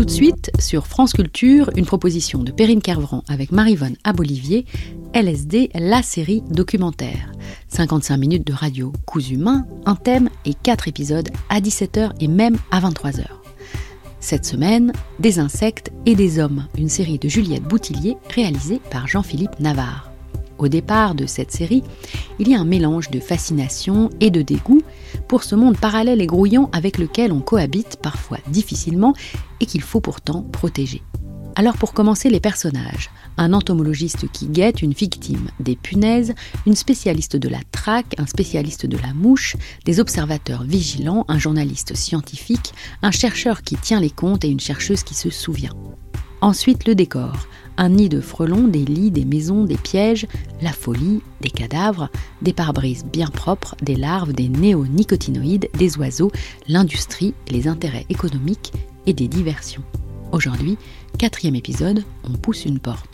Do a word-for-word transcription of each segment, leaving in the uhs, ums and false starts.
de suite, sur France Culture, une proposition de Perrine Kervran avec Maryvonne Abolivier, L S D, la série documentaire. cinquante-cinq minutes de radio cousu main, un thème et quatre épisodes à dix-sept heures et même à vingt-trois heures. Cette semaine, Des insectes et des hommes, une série de Juliette Boutillier réalisée par Jean-Philippe Navarre. Au départ de cette série, il y a un mélange de fascination et de dégoût pour ce monde parallèle et grouillant avec lequel on cohabite parfois difficilement et qu'il faut pourtant protéger. Alors pour commencer, les personnages. Un entomologiste qui guette une victime, des punaises, une spécialiste de la traque, un spécialiste de la mouche, des observateurs vigilants, un journaliste scientifique, un chercheur qui tient les comptes et une chercheuse qui se souvient. Ensuite, le décor. Un nid de frelons, des lits, des maisons, des pièges, la folie, des cadavres, des pare-brises bien propres, des larves, des néonicotinoïdes, des oiseaux, l'industrie, les intérêts économiques et des diversions. Aujourd'hui, quatrième épisode, on pousse une porte.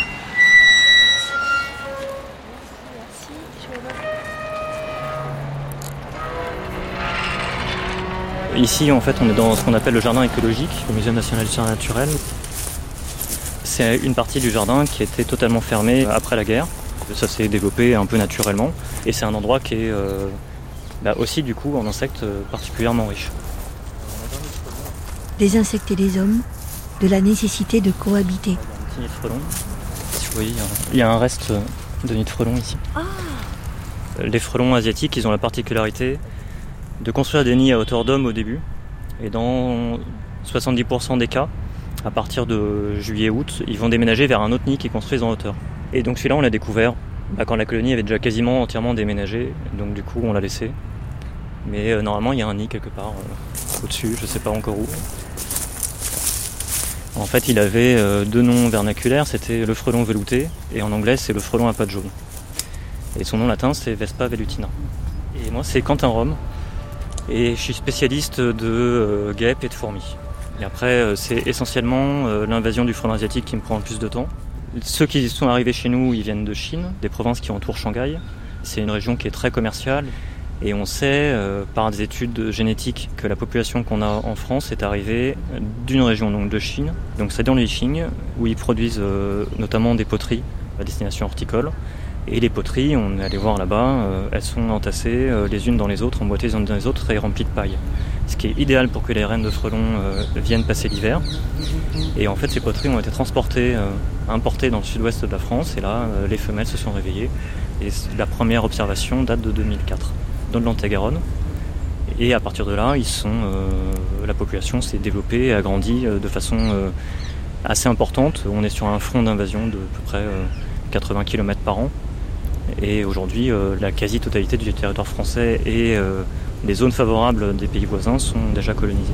Ici, en fait, on est dans ce qu'on appelle le jardin écologique, le Musée national d'histoire naturelle. C'est une partie du jardin qui était totalement fermée après la guerre. Ça s'est développé un peu naturellement. Et c'est un endroit qui est euh, bah aussi, du coup, en insectes particulièrement riche. Des insectes et des hommes, de la nécessité de cohabiter. Un petit nid de frelons. Si vous voyez, il y a un reste de nid de frelons ici. Ah. Les frelons asiatiques, ils ont la particularité de construire des nids à hauteur d'homme au début. Et dans soixante-dix pour cent des cas, à partir de juillet-août, ils vont déménager vers un autre nid qui est construit en hauteur. Et donc celui-là, on l'a découvert bah, quand la colonie avait déjà quasiment entièrement déménagé. Donc du coup, on l'a laissé. Mais euh, normalement, il y a un nid quelque part euh, au-dessus, je ne sais pas encore où. En fait, il avait euh, deux noms vernaculaires, c'était le frelon velouté, et en anglais, c'est le frelon à pattes jaunes. Et son nom latin, c'est Vespa velutina. Et moi, c'est Quentin Rome, et je suis spécialiste de euh, guêpes et de fourmis. Et après, c'est essentiellement euh, l'invasion du frelon asiatique qui me prend le plus de temps. Ceux qui sont arrivés chez nous, ils viennent de Chine, des provinces qui entourent Shanghai. C'est une région qui est très commerciale. Et on sait, euh, par des études génétiques, que la population qu'on a en France est arrivée d'une région donc de Chine. Donc c'est dans les Qing, où ils produisent euh, notamment des poteries à destination horticole. Et les poteries, on est allé voir là-bas, euh, elles sont entassées euh, les unes dans les autres, emboîtées les unes dans les autres et remplies de paille. Ce qui est idéal pour que les reines de frelons euh, viennent passer l'hiver. Et en fait, ces poteries ont été transportées, euh, importées dans le sud-ouest de la France. Et là, euh, les femelles se sont réveillées. Et la première observation date de deux mille quatre, dans le Lot-et-Garonne. Et à partir de là, ils sont, euh, la population s'est développée et agrandie euh, de façon euh, assez importante. On est sur un front d'invasion de à peu près euh, quatre-vingts kilomètres par an. Et aujourd'hui, euh, la quasi-totalité du territoire français et euh, les zones favorables des pays voisins sont déjà colonisées.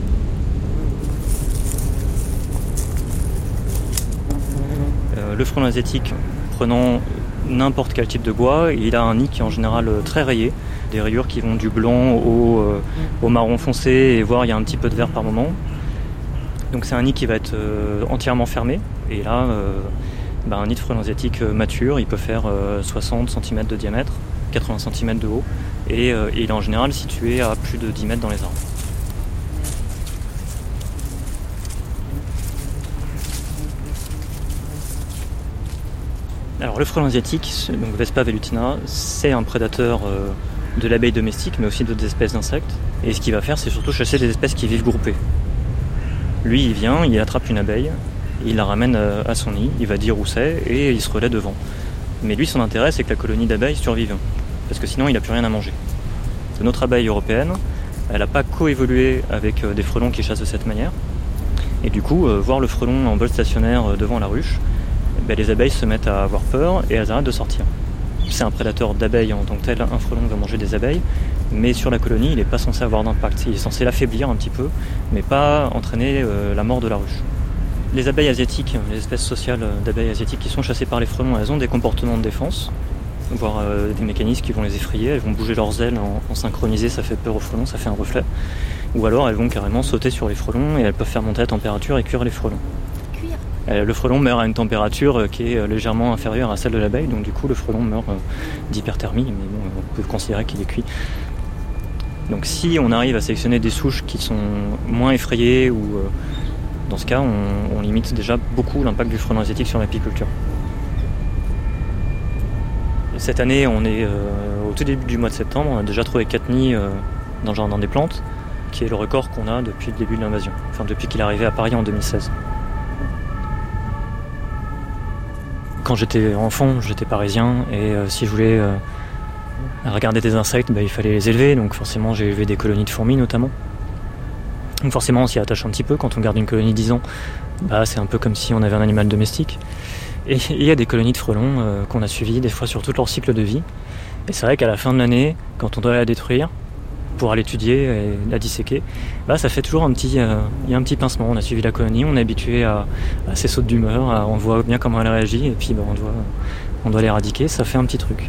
Euh, le frelon asiatique, prenant n'importe quel type de bois, il a un nid qui est en général très rayé, des rayures qui vont du blanc au, euh, au marron foncé, et voire il y a un petit peu de vert par moment. Donc c'est un nid qui va être euh, entièrement fermé, et là, euh, bah, un nid de frelon asiatique mature, il peut faire euh, soixante centimètres de diamètre, quatre-vingts centimètres de haut, et, euh, et il est en général situé à plus de dix mètres dans les arbres. Alors le frelon asiatique, donc Vespa velutina, c'est un prédateur euh, de l'abeille domestique, mais aussi d'autres espèces d'insectes. Et ce qu'il va faire, c'est surtout chasser des espèces qui vivent groupées. Lui, il vient, il attrape une abeille, il la ramène à son nid, il va dire où c'est, et il se relaie devant. Mais lui, son intérêt, c'est que la colonie d'abeilles survive, parce que sinon, il n'a plus rien à manger. Notre abeille européenne, elle n'a pas coévolué avec des frelons qui chassent de cette manière. Et du coup, euh, voir le frelon en vol stationnaire devant la ruche, ben, les abeilles se mettent à avoir peur et elles arrêtent de sortir. C'est un prédateur d'abeilles en tant que tel, un frelon va manger des abeilles, mais sur la colonie, il n'est pas censé avoir d'impact. Il est censé l'affaiblir un petit peu, mais pas entraîner euh, la mort de la ruche. Les abeilles asiatiques, les espèces sociales d'abeilles asiatiques qui sont chassées par les frelons, elles ont des comportements de défense, voire euh, des mécanismes qui vont les effrayer. Elles vont bouger leurs ailes en, en synchronisé, ça fait peur aux frelons, ça fait un reflet. Ou alors elles vont carrément sauter sur les frelons et elles peuvent faire monter la température et cuire les frelons. Cuire. Euh, le frelon meurt à une température qui est légèrement inférieure à celle de l'abeille, donc du coup le frelon meurt euh, d'hyperthermie, mais bon, on peut considérer qu'il est cuit. Donc si on arrive à sélectionner des souches qui sont moins effrayées ou, euh, Dans ce cas, on, on limite déjà beaucoup l'impact du frelon asiatique sur l'apiculture. Cette année, on est euh, au tout début du mois de septembre, on a déjà trouvé quatre nids euh, dans le jardin des plantes, qui est le record qu'on a depuis le début de l'invasion, enfin depuis qu'il est arrivé à Paris en deux mille seize. Quand j'étais enfant, j'étais parisien, et euh, si je voulais euh, regarder des insectes, bah, il fallait les élever, donc forcément j'ai élevé des colonies de fourmis notamment. Donc forcément on s'y attache un petit peu, quand on garde une colonie dix ans, bah, c'est un peu comme si on avait un animal domestique. Et il y a des colonies de frelons euh, qu'on a suivies des fois sur tout leur cycle de vie. Et c'est vrai qu'à la fin de l'année, quand on doit la détruire, pour l'étudier et la disséquer, bah, ça fait toujours un petit, euh, il y a un petit pincement. On a suivi la colonie, on est habitué à, à ses sautes d'humeur, à, on voit bien comment elle réagit, et puis bah, on doit, on doit l'éradiquer, ça fait un petit truc.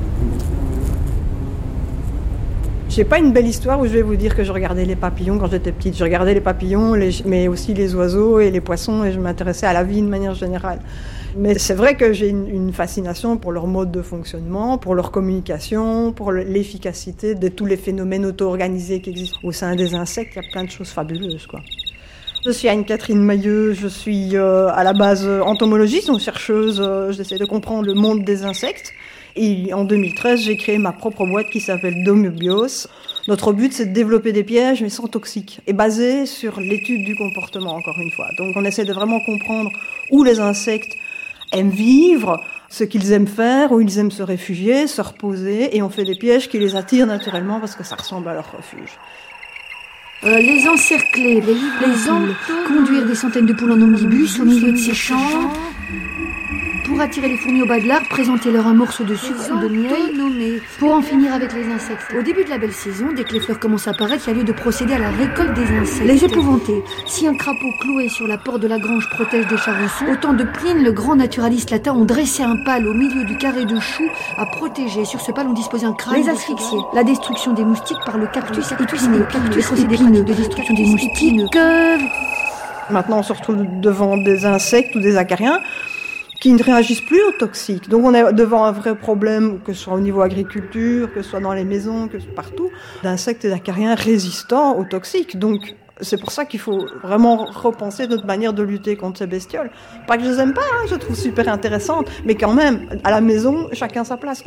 J'ai pas une belle histoire où je vais vous dire que je regardais les papillons quand j'étais petite. Je regardais les papillons, les, mais aussi les oiseaux et les poissons, et je m'intéressais à la vie de manière générale. Mais c'est vrai que j'ai une, une fascination pour leur mode de fonctionnement, pour leur communication, pour l'efficacité de tous les phénomènes auto-organisés qui existent au sein des insectes. Il y a plein de choses fabuleuses, quoi. Je suis Anne-Catherine Mailleux, je suis euh, à la base entomologiste, donc chercheuse, euh, j'essaie de comprendre le monde des insectes. Et en deux mille treize, j'ai créé ma propre boîte qui s'appelle Domobios. Notre but, c'est de développer des pièges, mais sans toxiques, et basé sur l'étude du comportement, encore une fois. Donc on essaie de vraiment comprendre où les insectes aiment vivre, ce qu'ils aiment faire, où ils aiment se réfugier, se reposer, et on fait des pièges qui les attirent naturellement parce que ça ressemble à leur refuge. Euh, les encercler, les livrer, les en... conduire des centaines de poules en omnibus au milieu de ces champs... Pour attirer les fourmis au bas de l'arbre, présenter-leur un morceau de sucre ou de miel, pour en finir avec les insectes. Au début de la belle saison, dès que les fleurs commencent à apparaître, il y a lieu de procéder à la récolte des insectes. Les épouvanter. Si un crapaud cloué sur la porte de la grange protège des charançons, autant de Pline, le grand naturaliste latin, ont dressé un pal au milieu du carré de choux à protéger. Sur ce pal, on disposait un crâne. Les asphyxier. La destruction des moustiques par le cactus épineux. Cactus épineux. De destruction des moustiques. Que... Maintenant, on se retrouve devant des insectes ou des acariens qui ne réagissent plus aux toxiques. Donc on est devant un vrai problème, que ce soit au niveau agriculture, que ce soit dans les maisons, que ce soit partout, d'insectes et d'acariens résistants aux toxiques. Donc c'est pour ça qu'il faut vraiment repenser notre manière de lutter contre ces bestioles. Pas que je les aime pas, hein, je les trouve super intéressantes, mais quand même, à la maison, chacun sa place.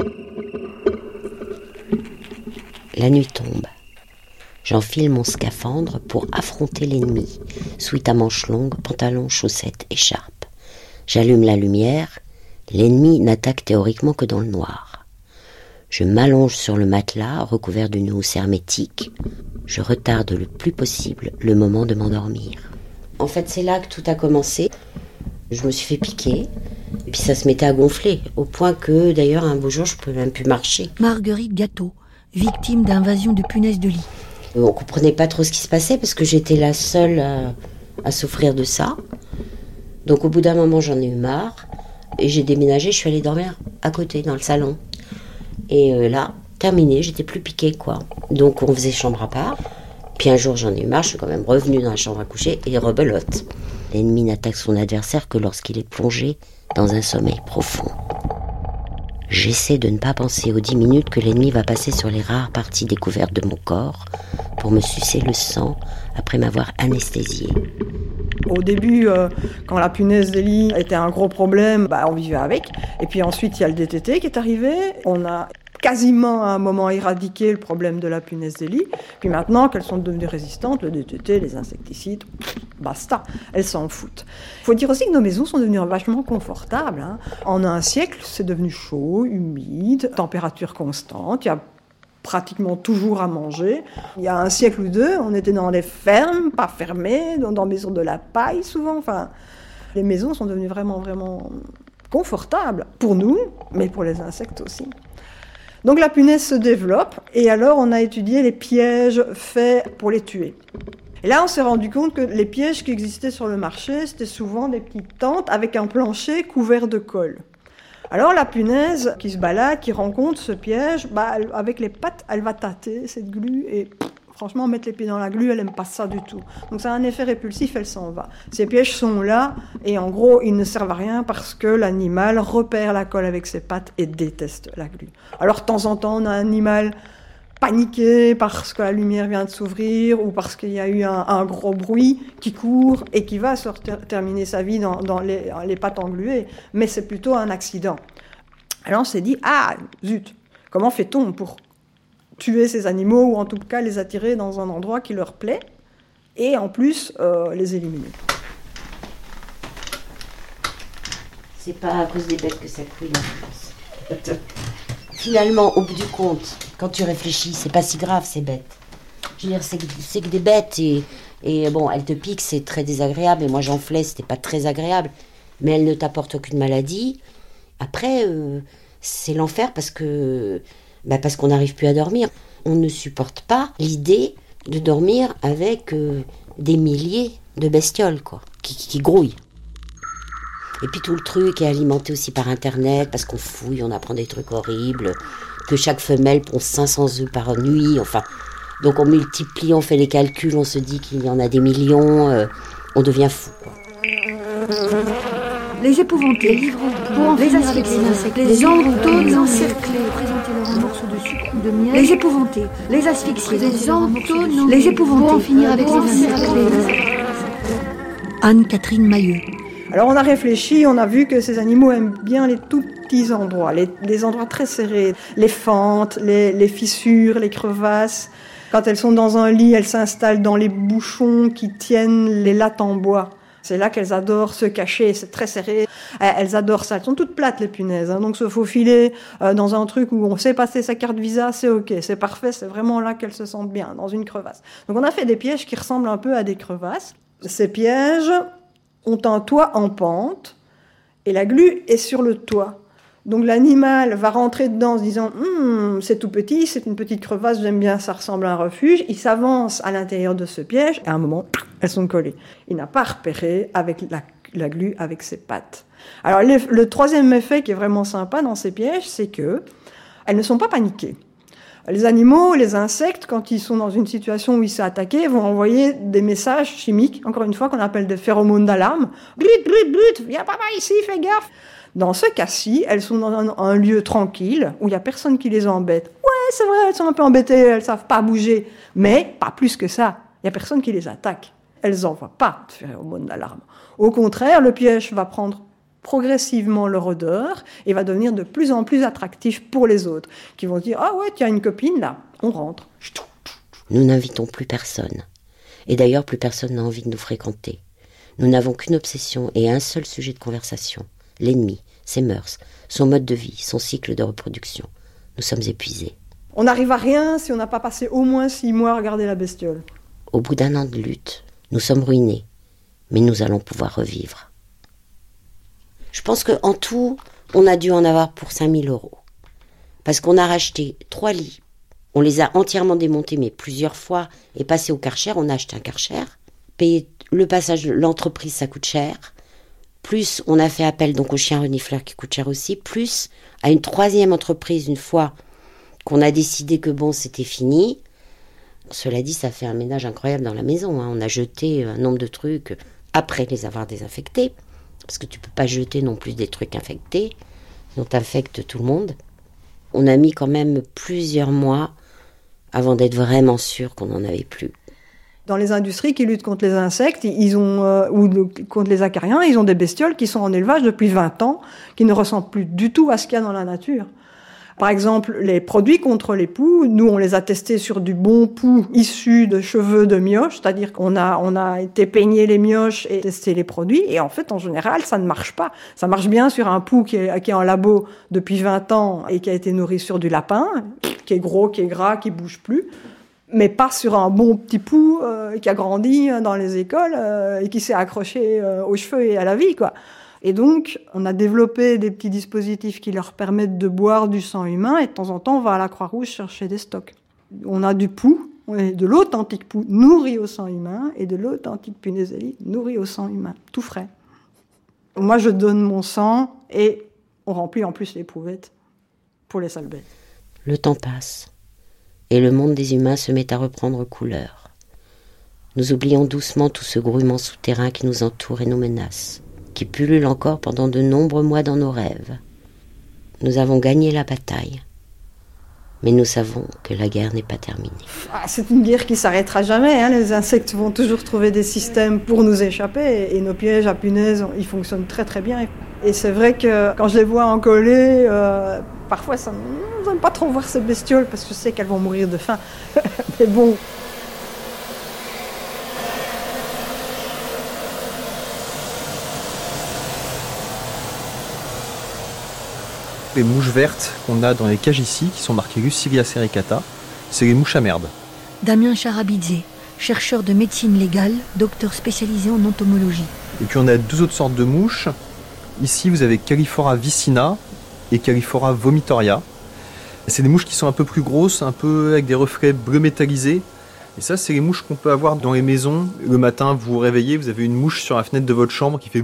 La nuit tombe. J'enfile mon scaphandre pour affronter l'ennemi, sweat à manches longues, pantalon, chaussettes, écharpe. J'allume la lumière, l'ennemi n'attaque théoriquement que dans le noir. Je m'allonge sur le matelas, recouvert d'une housse hermétique. Je retarde le plus possible le moment de m'endormir. En fait, c'est là que tout a commencé. Je me suis fait piquer, et puis ça se mettait à gonfler, au point que, d'ailleurs, un beau jour, je ne pouvais même plus marcher. Marguerite Gâteau, victime d'invasion de punaises de lit. On ne comprenait pas trop ce qui se passait, parce que j'étais la seule à, à souffrir de ça. Donc au bout d'un moment, j'en ai eu marre, et j'ai déménagé, je suis allée dormir à côté, dans le salon. Et euh, là, terminé, j'étais plus piquée, quoi. Donc on faisait chambre à part. Puis un jour, j'en ai eu marre, je suis quand même revenue dans la chambre à coucher, et rebelote. L'ennemi n'attaque son adversaire que lorsqu'il est plongé dans un sommeil profond. J'essaie de ne pas penser aux dix minutes que l'ennemi va passer sur les rares parties découvertes de mon corps pour me sucer le sang après m'avoir anesthésiée. Au début, euh, quand la punaise des lits était un gros problème, bah, on vivait avec. Et puis ensuite, il y a le D T T qui est arrivé. On a quasiment à un moment éradiqué le problème de la punaise des lits. Puis maintenant qu'elles sont devenues résistantes, le D T T, les insecticides, basta, elles s'en foutent. Il faut dire aussi que nos maisons sont devenues vachement confortables, hein. En un siècle, c'est devenu chaud, humide, température constante, il y a pratiquement toujours à manger. Il y a un siècle ou deux, on était dans des fermes, pas fermées, dans des maisons de la paille souvent. Enfin, les maisons sont devenues vraiment, vraiment confortables pour nous, mais pour les insectes aussi. Donc la punaise se développe, et alors on a étudié les pièges faits pour les tuer. Et là, on s'est rendu compte que les pièges qui existaient sur le marché, c'était souvent des petites tentes avec un plancher couvert de colle. Alors la punaise qui se balade, qui rencontre ce piège, bah, elle, avec les pattes, elle va tâter cette glu et pff, franchement, mettre les pieds dans la glu, elle n'aime pas ça du tout. Donc ça a un effet répulsif, elle s'en va. Ces pièges sont là et en gros, ils ne servent à rien parce que l'animal repère la colle avec ses pattes et déteste la glu. Alors de temps en temps, on a un animal paniqué parce que la lumière vient de s'ouvrir ou parce qu'il y a eu un, un gros bruit, qui court et qui va se ter- terminer sa vie dans, dans les, les pattes engluées. Mais c'est plutôt un accident. Alors on s'est dit, ah, zut, comment fait-on pour tuer ces animaux ou en tout cas les attirer dans un endroit qui leur plaît et en plus euh, les éliminer. C'est pas à cause des bêtes que ça couine, je pense. Finalement, au bout du compte, quand tu réfléchis, c'est pas si grave ces bêtes. Je veux dire, c'est que, c'est que des bêtes et, et bon, elles te piquent, c'est très désagréable. Et moi, j'enflais, c'était pas très agréable. Mais elles ne t'apportent aucune maladie. Après, euh, c'est l'enfer parce que bah parce qu'on n'arrive plus à dormir. On ne supporte pas l'idée de dormir avec euh, des milliers de bestioles, quoi, qui, qui, qui grouillent. Et puis tout le truc est alimenté aussi par Internet, parce qu'on fouille, on apprend des trucs horribles, que chaque femelle pond cinq cents œufs par nuit, enfin... Donc on multiplie, on fait les calculs, on se dit qu'il y en a des millions, euh, on devient fou, quoi. Les épouvantés, les livres, pour les asphyxier, les entourés, les encercler, présenter leur un morceau de sucre ou de miel, les épouvantés, les asphyxier, les entourés, les épouvantés, pour en finir avec les encercler. Anne-Catherine Mailleux. Alors on a réfléchi, on a vu que ces animaux aiment bien les tout petits endroits, les, les endroits très serrés, les fentes, les, les fissures, les crevasses. Quand elles sont dans un lit, elles s'installent dans les bouchons qui tiennent les lattes en bois. C'est là qu'elles adorent se cacher, c'est très serré. Elles adorent ça, elles sont toutes plates les punaises, hein, donc se faufiler euh, dans un truc où on sait passer sa carte Visa, c'est ok, c'est parfait, c'est vraiment là qu'elles se sentent bien, dans une crevasse. Donc on a fait des pièges qui ressemblent un peu à des crevasses. Ces pièges ont un toit en pente et la glu est sur le toit. Donc l'animal va rentrer dedans en se disant hm, c'est tout petit, c'est une petite crevasse, j'aime bien, ça ressemble à un refuge. Il s'avance à l'intérieur de ce piège et à un moment, elles sont collées. Il n'a pas repéré avec la, la glu avec ses pattes. Alors le, le troisième effet qui est vraiment sympa dans ces pièges, c'est que elles ne sont pas paniquées. Les animaux, les insectes, quand ils sont dans une situation où ils sont attaqués, vont envoyer des messages chimiques, encore une fois, qu'on appelle des phéromones d'alarme. Blut, blut, blut, viens pas ici, fais gaffe. Dans ce cas-ci, elles sont dans un, un lieu tranquille, où il n'y a personne qui les embête. Ouais, c'est vrai, elles sont un peu embêtées, elles savent pas bouger. Mais pas plus que ça. Il n'y a personne qui les attaque. Elles n'envoient pas de phéromones d'alarme. Au contraire, le piège va prendre progressivement leur odeur et va devenir de plus en plus attractif pour les autres, qui vont se dire « Ah ouais, tu as une copine là, on rentre. » Nous n'invitons plus personne. Et d'ailleurs, plus personne n'a envie de nous fréquenter. Nous n'avons qu'une obsession et un seul sujet de conversation. L'ennemi, ses mœurs, son mode de vie, son cycle de reproduction. Nous sommes épuisés. On n'arrive à rien si on n'a pas passé au moins six mois à regarder la bestiole. Au bout d'un an de lutte, nous sommes ruinés, mais nous allons pouvoir revivre. Je pense qu'en tout, on a dû en avoir pour cinq mille euros. Parce qu'on a racheté trois lits. On les a entièrement démontés, mais plusieurs fois, et passés au Karcher. On a acheté un Karcher. Payer le passage de l'entreprise, ça coûte cher. Plus, on a fait appel donc au chien renifleur qui coûte cher aussi. Plus, à une troisième entreprise, une fois qu'on a décidé que bon, c'était fini. Cela dit, ça fait un ménage incroyable dans la maison. Hein. On a jeté un nombre de trucs après les avoir désinfectés. Parce que tu peux pas jeter non plus des trucs infectés, sinon t'infectes tout le monde. On a mis quand même plusieurs mois avant d'être vraiment sûr qu'on n'en avait plus. Dans les industries qui luttent contre les insectes, ils ont euh, ou de, contre les acariens, ils ont des bestioles qui sont en élevage depuis vingt ans, qui ne ressemblent plus du tout à ce qu'il y a dans la nature. Par exemple, les produits contre les poux, nous on les a testés sur du bon pou issu de cheveux de mioche, c'est-à-dire qu'on a on a été peigner les mioches et tester les produits, et en fait en général ça ne marche pas. Ça marche bien sur un pou qui est, qui est en labo depuis vingt ans et qui a été nourri sur du lapin, qui est gros, qui est gras, qui bouge plus, mais pas sur un bon petit pou euh, qui a grandi dans les écoles euh, et qui s'est accroché euh, aux cheveux et à la vie, quoi. Et donc, on a développé des petits dispositifs qui leur permettent de boire du sang humain, et de temps en temps, on va à la Croix-Rouge chercher des stocks. On a du pou, de l'authentique pou nourri au sang humain, et de l'authentique punaisélie nourri au sang humain, tout frais. Moi, je donne mon sang, et on remplit en plus les pouvettes pour les sales bêtes. Le temps passe, et le monde des humains se met à reprendre couleur. Nous oublions doucement tout ce grouillement souterrain qui nous entoure et nous menace, qui pullule encore pendant de nombreux mois dans nos rêves. Nous avons gagné la bataille. Mais nous savons que la guerre n'est pas terminée. Ah, c'est une guerre qui ne s'arrêtera jamais. Hein. Les insectes vont toujours trouver des systèmes pour nous échapper. Et nos pièges à punaises, ils fonctionnent très très bien. Et c'est vrai que quand je les vois en collée, euh, parfois ça ne j'aime pas trop voir ces bestioles parce que je sais qu'elles vont mourir de faim. Mais bon. Les mouches vertes qu'on a dans les cages ici, qui sont marquées Lucilia sericata, c'est les mouches à merde. Damien Charabidze, chercheur de médecine légale, docteur spécialisé en entomologie. Et puis on a deux autres sortes de mouches. Ici, vous avez Calliphora vicina et Calliphora vomitoria. C'est des mouches qui sont un peu plus grosses, un peu avec des reflets bleu métallisés. Et ça, c'est les mouches qu'on peut avoir dans les maisons. Le matin, vous vous réveillez, vous avez une mouche sur la fenêtre de votre chambre qui fait...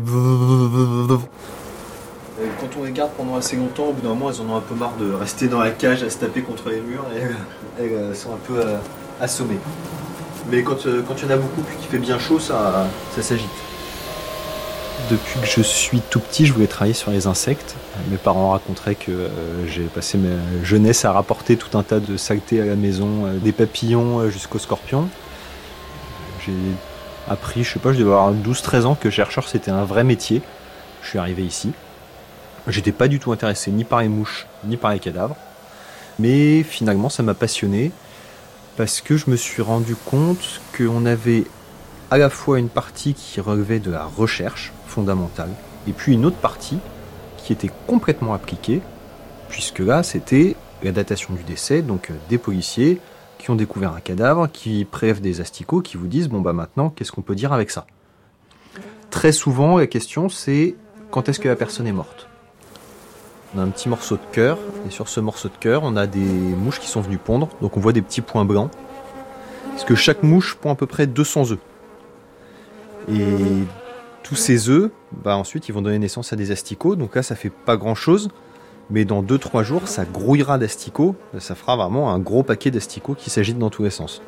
Quand on les garde pendant assez longtemps, au bout d'un moment, elles en ont un peu marre de rester dans la cage à se taper contre les murs et elles, elles sont un peu euh, assommées. Mais quand il euh, quand y en a beaucoup puis qu'il fait bien chaud, ça, ça s'agite. Depuis que je suis tout petit, je voulais travailler sur les insectes. Mes parents raconteraient que euh, j'ai passé ma jeunesse à rapporter tout un tas de saletés à la maison, euh, des papillons euh, jusqu'aux scorpions. J'ai appris, je sais pas, je devais avoir douze treize ans que chercheur c'était un vrai métier. Je suis arrivé ici. J'étais pas du tout intéressé ni par les mouches, ni par les cadavres. Mais finalement, ça m'a passionné parce que je me suis rendu compte qu'on avait à la fois une partie qui relevait de la recherche fondamentale et puis une autre partie qui était complètement appliquée, puisque là, c'était la datation du décès, donc des policiers qui ont découvert un cadavre, qui prélèvent des asticots, qui vous disent « bon bah maintenant, qu'est-ce qu'on peut dire avec ça ?» Très souvent, la question c'est « quand est-ce que la personne est morte ?» On a un petit morceau de cœur, et sur ce morceau de cœur, on a des mouches qui sont venues pondre, donc on voit des petits points blancs. Parce que chaque mouche pond à peu près deux cents œufs. Et tous ces œufs, bah ensuite, ils vont donner naissance à des asticots, donc là, ça fait pas grand-chose, mais dans deux trois jours, ça grouillera d'asticots, ça fera vraiment un gros paquet d'asticots qui s'agitent dans tous les sens.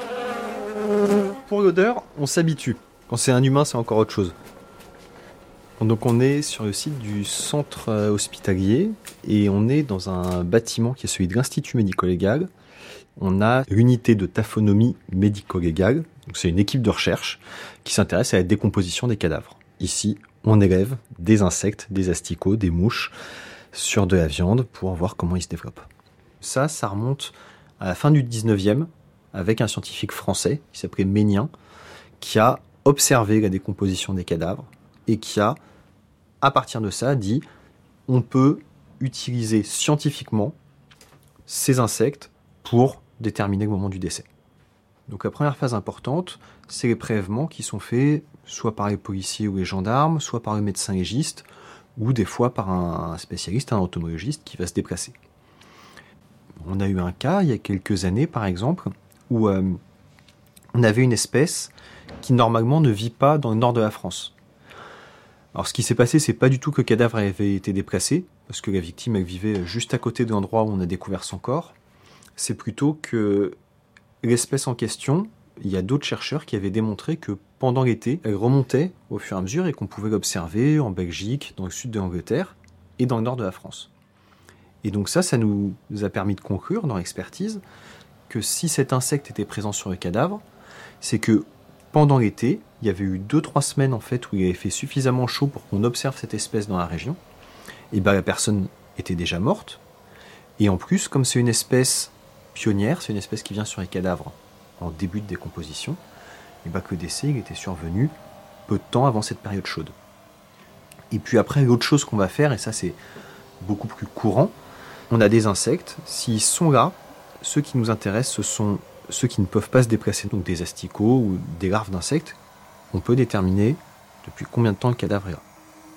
Pour l'odeur, on s'habitue. Quand c'est un humain, c'est encore autre chose. Donc on est sur le site du centre hospitalier et on est dans un bâtiment qui est celui de l'Institut médico-légal. On a l'unité de taphonomie médico-légale, donc c'est une équipe de recherche qui s'intéresse à la décomposition des cadavres. Ici, on élève des insectes, des asticots, des mouches sur de la viande pour voir comment ils se développent. Ça, ça remonte à la fin du dix-neuvième avec un scientifique français qui s'appelait Ménien qui a observé la décomposition des cadavres et qui a, à partir de ça, dit on peut utiliser scientifiquement ces insectes pour déterminer le moment du décès. Donc la première phase importante, c'est les prélèvements qui sont faits soit par les policiers ou les gendarmes, soit par le médecin légiste, ou des fois par un spécialiste, un entomologiste qui va se déplacer. On a eu un cas, il y a quelques années par exemple, où euh, on avait une espèce qui normalement ne vit pas dans le nord de la France. Alors ce qui s'est passé, c'est pas du tout que le cadavre avait été déplacé, parce que la victime elle vivait juste à côté de l'endroit où on a découvert son corps. C'est plutôt que l'espèce en question, il y a d'autres chercheurs qui avaient démontré que pendant l'été, elle remontait au fur et à mesure et qu'on pouvait l'observer en Belgique, dans le sud de l'Angleterre et dans le nord de la France. Et donc ça, ça nous a permis de conclure dans l'expertise que si cet insecte était présent sur le cadavre, c'est que pendant l'été, il y avait eu deux trois semaines en fait où il avait fait suffisamment chaud pour qu'on observe cette espèce dans la région. Et ben la personne était déjà morte. Et en plus, comme c'est une espèce pionnière, c'est une espèce qui vient sur les cadavres en début de décomposition, et ben que le décès il était survenu peu de temps avant cette période chaude. Et puis après, l'autre chose qu'on va faire, et ça c'est beaucoup plus courant, on a des insectes, s'ils sont là, ceux qui nous intéressent, ce sont ceux qui ne peuvent pas se déplacer, donc des asticots ou des larves d'insectes. On peut déterminer depuis combien de temps le cadavre est là.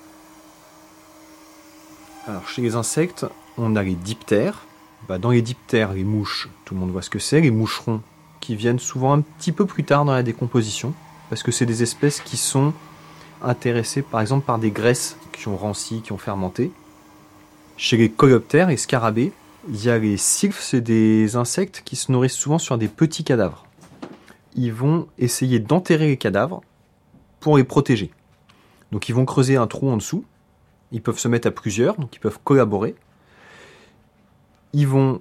Alors chez les insectes, on a les diptères. Bah, dans les diptères, les mouches, tout le monde voit ce que c'est, les moucherons qui viennent souvent un petit peu plus tard dans la décomposition, parce que c'est des espèces qui sont intéressées par exemple par des graisses qui ont ranci, qui ont fermenté. Chez les coléoptères et scarabées, il y a les sylphes, c'est des insectes qui se nourrissent souvent sur des petits cadavres. Ils vont essayer d'enterrer les cadavres pour les protéger. Donc ils vont creuser un trou en dessous, ils peuvent se mettre à plusieurs, donc ils peuvent collaborer. Ils vont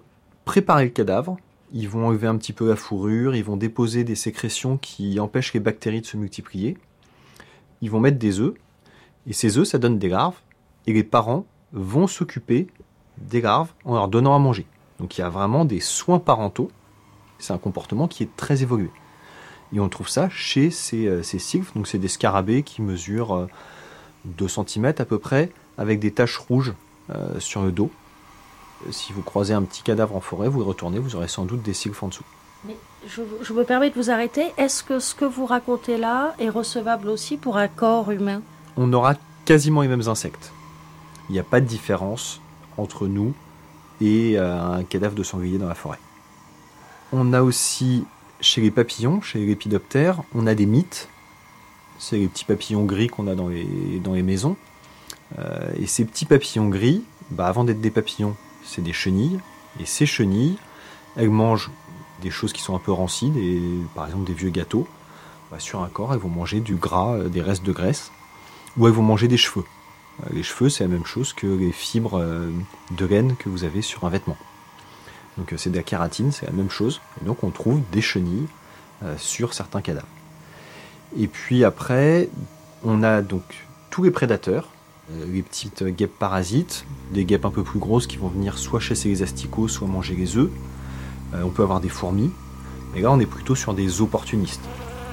préparer le cadavre. Ils vont enlever un petit peu la fourrure, ils vont déposer des sécrétions qui empêchent les bactéries de se multiplier. Ils vont mettre des œufs, et ces œufs, ça donne des larves, et les parents vont s'occuper des larves en leur donnant à manger. Donc il y a vraiment des soins parentaux. C'est un comportement qui est très évolué. Et on trouve ça chez ces, ces sylphes, donc c'est des scarabées qui mesurent deux centimètres à peu près, avec des taches rouges euh, sur le dos. Si vous croisez un petit cadavre en forêt, vous y retournez, vous aurez sans doute des sylphes en dessous. Mais je, je me permets de vous arrêter. Est-ce que ce que vous racontez là est recevable aussi pour un corps humain ? On aura quasiment les mêmes insectes. Il n'y a pas de différence entre nous et euh, un cadavre de sanglier dans la forêt. On a aussi, chez les papillons, chez les lépidoptères, on a des mites. C'est les petits papillons gris qu'on a dans les, dans les maisons. Euh, et ces petits papillons gris, bah, avant d'être des papillons, c'est des chenilles. Et ces chenilles, elles mangent des choses qui sont un peu rancides, et, par exemple des vieux gâteaux. Bah, sur un corps, elles vont manger du gras, euh, des restes de graisse. Ou elles vont manger des cheveux. Euh, les cheveux, c'est la même chose que les fibres euh, de laine que vous avez sur un vêtement. Donc euh, c'est de la kératine, c'est la même chose. Et donc on trouve des chenilles euh, sur certains cadavres. Et puis après, on a donc tous les prédateurs, euh, les petites guêpes parasites, des guêpes un peu plus grosses qui vont venir soit chasser les asticots, soit manger les œufs. Euh, on peut avoir des fourmis. Mais là, on est plutôt sur des opportunistes.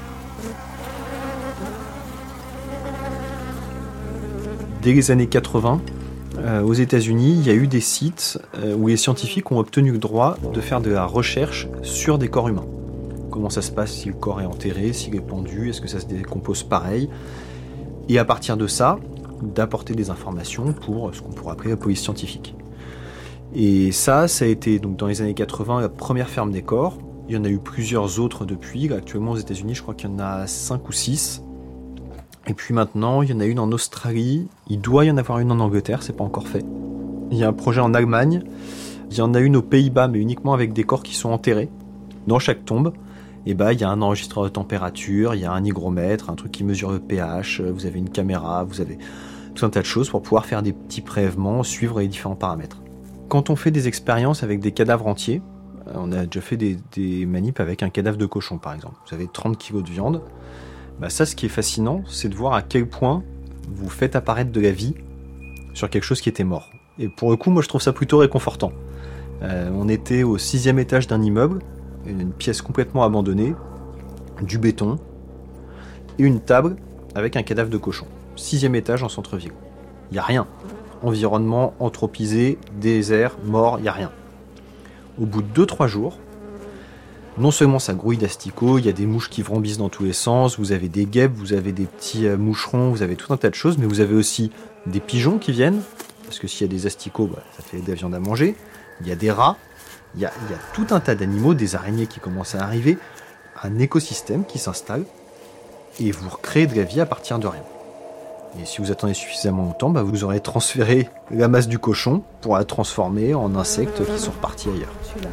Dès les années quatre-vingts, euh, aux États-Unis, il y a eu des sites euh, où les scientifiques ont obtenu le droit de faire de la recherche sur des corps humains. Comment ça se passe si le corps est enterré, s'il est pendu, est-ce que ça se décompose pareil ? Et à partir de ça, d'apporter des informations pour ce qu'on pourrait appeler la police scientifique. Et ça, ça a été donc dans les années quatre-vingts la première ferme des corps. Il y en a eu plusieurs autres depuis. Là, actuellement aux États-Unis, je crois qu'il y en a cinq ou six. Et puis maintenant, il y en a une en Australie. Il doit y en avoir une en Angleterre, c'est pas encore fait. Il y a un projet en Allemagne. Il y en a une aux Pays-Bas, mais uniquement avec des corps qui sont enterrés. Dans chaque tombe, et bah, il y a un enregistreur de température, il y a un hygromètre, un truc qui mesure le pH, vous avez une caméra, vous avez tout un tas de choses pour pouvoir faire des petits prélèvements, suivre les différents paramètres. Quand on fait des expériences avec des cadavres entiers, on a déjà fait des, des manips avec un cadavre de cochon par exemple. Vous avez trente kilos de viande. Bah ça, ce qui est fascinant, c'est de voir à quel point vous faites apparaître de la vie sur quelque chose qui était mort. Et pour le coup, moi je trouve ça plutôt réconfortant. Euh, on était au sixième étage d'un immeuble, une pièce complètement abandonnée, du béton, et une table avec un cadavre de cochon. Sixième étage en centre-ville. Il n'y a rien. Environnement anthropisé, désert, mort, il n'y a rien. Au bout de deux trois jours, non seulement ça grouille d'asticots, il y a des mouches qui vrombissent dans tous les sens, vous avez des guêpes, vous avez des petits euh, moucherons, vous avez tout un tas de choses, mais vous avez aussi des pigeons qui viennent, parce que s'il y a des asticots, bah, ça fait de la viande à manger, il y a des rats, il y a, il y a tout un tas d'animaux, des araignées qui commencent à arriver, un écosystème qui s'installe, et vous recréez de la vie à partir de rien. Et si vous attendez suffisamment longtemps, bah, vous aurez transféré la masse du cochon pour la transformer en insectes qui sont repartis ailleurs.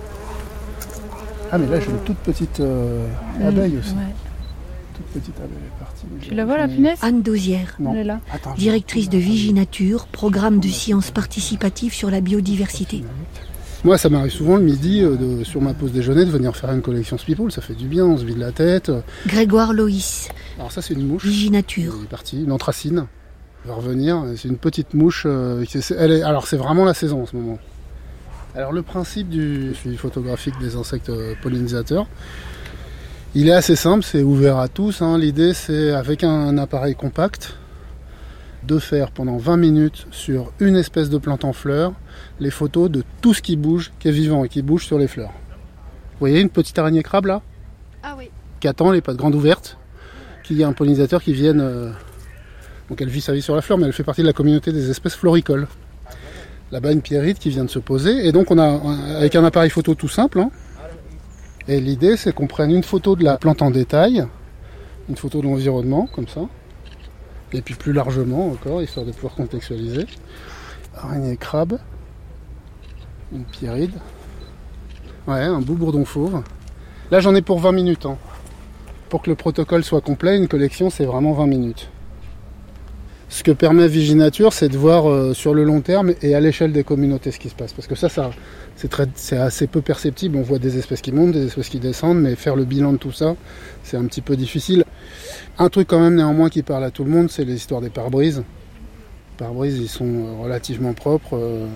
Ah mais là j'ai une toute petite euh, mmh, abeille aussi. Ouais. Toute petite abeille est partie. Tu la vois la punaise ? Anne Dauzière, Non. Elle est là. Attends, directrice de Viginature, programme de sciences participatives sur la biodiversité. Moi ça m'arrive souvent le midi, euh, de, sur ma pause déjeuner, de venir faire une collection Spipool, ça fait du bien, on se vide la tête. Grégoire Loïs, Alors ça c'est une mouche. Viginature. Elle est partie, une anthracine. Elle va revenir, c'est une petite mouche. Euh, qui, elle est, alors c'est vraiment la saison en ce moment. Alors le principe du suivi photographique des insectes pollinisateurs, il est assez simple, c'est ouvert à tous. Hein. L'idée c'est avec un appareil compact de faire pendant vingt minutes sur une espèce de plante en fleurs les photos de tout ce qui bouge, qui est vivant et qui bouge sur les fleurs. Vous voyez une petite araignée crabe là ? Ah oui. Qui attend les pattes grandes ouvertes, qui est un pollinisateur qui vient... Euh... Donc elle vit sa vie sur la fleur, mais elle fait partie de la communauté des espèces floricoles. Là-bas, une pierrite qui vient de se poser. Et donc, on a, avec un appareil photo tout simple, hein, et l'idée, c'est qu'on prenne une photo de la plante en détail, une photo de l'environnement, comme ça, et puis plus largement encore, histoire de pouvoir contextualiser. Araignée crabe, une pierride, ouais, un beau bourdon fauve. Là, j'en ai pour vingt minutes. Hein. Pour que le protocole soit complet, une collection, c'est vraiment vingt minutes. Ce que permet Viginature, c'est de voir euh, sur le long terme et à l'échelle des communautés ce qui se passe. Parce que ça, ça c'est, très, c'est assez peu perceptible. On voit des espèces qui montent, des espèces qui descendent, mais faire le bilan de tout ça, c'est un petit peu difficile. Un truc quand même néanmoins qui parle à tout le monde, c'est les histoires des pare-brises. Les pare-brises, ils sont relativement propres. Euh,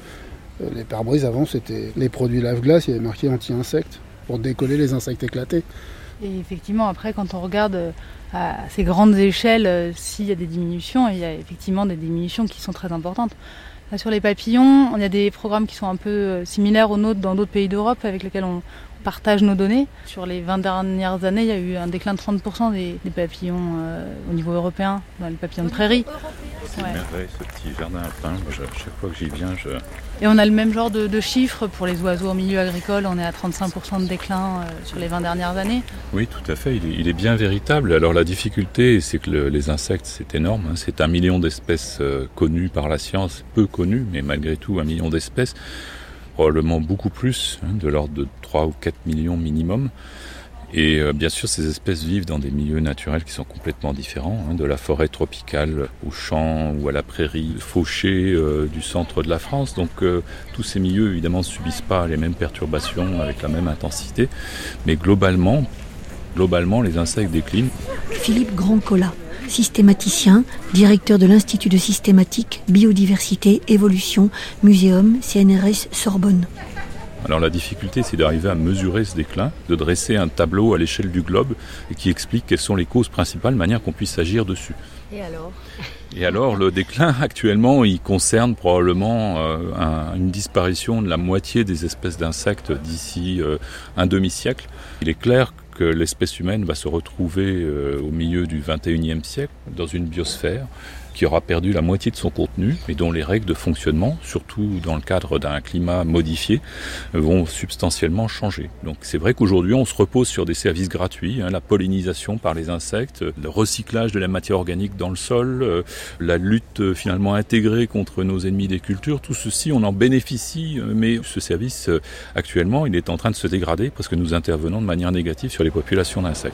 les pare-brises, avant, c'était les produits lave-glace, il y avait marqué anti-insectes pour décoller les insectes éclatés. Et effectivement, après, quand on regarde à ces grandes échelles, euh, s'il y a des diminutions, il y a effectivement des diminutions qui sont très importantes. Là, sur les papillons, il y a des programmes qui sont un peu similaires aux nôtres dans d'autres pays d'Europe avec lesquels on partage nos données. Sur les vingt dernières années, il y a eu un déclin de trente pour cent des, des papillons euh, au niveau européen, dans les papillons de prairie. C'est une merveille, ce petit jardin alpin. Moi, je, chaque fois que j'y viens, je... Et on a le même genre de, de chiffres pour les oiseaux en milieu agricole. On est à trente-cinq pour cent de déclin euh, sur les vingt dernières années. Oui, tout à fait. Il est, il est bien véritable. Alors la difficulté, c'est que le, les insectes, c'est énorme. Hein. C'est un million d'espèces euh, connues par la science, peu connues, mais malgré tout un million d'espèces. Probablement beaucoup plus, hein, de l'ordre de trois ou quatre millions minimum. Et euh, bien sûr, ces espèces vivent dans des milieux naturels qui sont complètement différents, hein, de la forêt tropicale au champ ou à la prairie fauchée euh, du centre de la France. Donc euh, tous ces milieux, évidemment, ne subissent pas les mêmes perturbations avec la même intensité. Mais globalement, globalement les insectes déclinent. Philippe Grandcola, systématicien, directeur de l'Institut de systématique, biodiversité, évolution, muséum, C N R S Sorbonne. Alors la difficulté, c'est d'arriver à mesurer ce déclin, de dresser un tableau à l'échelle du globe et qui explique quelles sont les causes principales de manière qu'on puisse agir dessus. Et alors ? Et alors le déclin actuellement, il concerne probablement euh, un, une disparition de la moitié des espèces d'insectes d'ici euh, un demi-siècle. Il est clair que l'espèce humaine va se retrouver euh, au milieu du vingt et unième siècle dans une biosphère qui aura perdu la moitié de son contenu et dont les règles de fonctionnement, surtout dans le cadre d'un climat modifié, vont substantiellement changer. Donc c'est vrai qu'aujourd'hui on se repose sur des services gratuits, hein, la pollinisation par les insectes, le recyclage de la matière organique dans le sol, euh, la lutte euh, finalement intégrée contre nos ennemis des cultures, tout ceci on en bénéficie, euh, mais ce service euh, actuellement il est en train de se dégrader parce que nous intervenons de manière négative sur les populations d'insectes.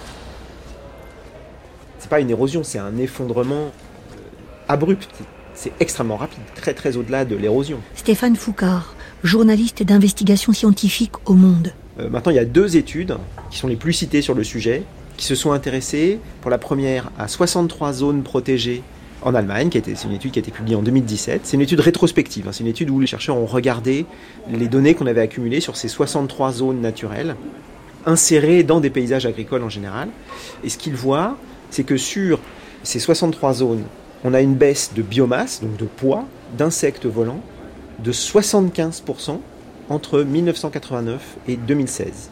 C'est pas une érosion, c'est un effondrement abrupt, c'est extrêmement rapide, très très au-delà de l'érosion. Stéphane Foucard, journaliste d'investigation scientifique au Monde. Euh, maintenant, il y a deux études qui sont les plus citées sur le sujet, qui se sont intéressées, pour la première, à soixante-trois zones protégées en Allemagne, qui a été, c'est une étude qui a été publiée en deux mille dix-sept. C'est une étude rétrospective, hein, c'est une étude où les chercheurs ont regardé les données qu'on avait accumulées sur ces soixante-trois zones naturelles, insérées dans des paysages agricoles en général. Et ce qu'ils voient, c'est que sur ces soixante-trois zones, on a une baisse de biomasse, donc de poids, d'insectes volants, de soixante-quinze pour cent entre mille neuf cent quatre-vingt-neuf et deux mille seize.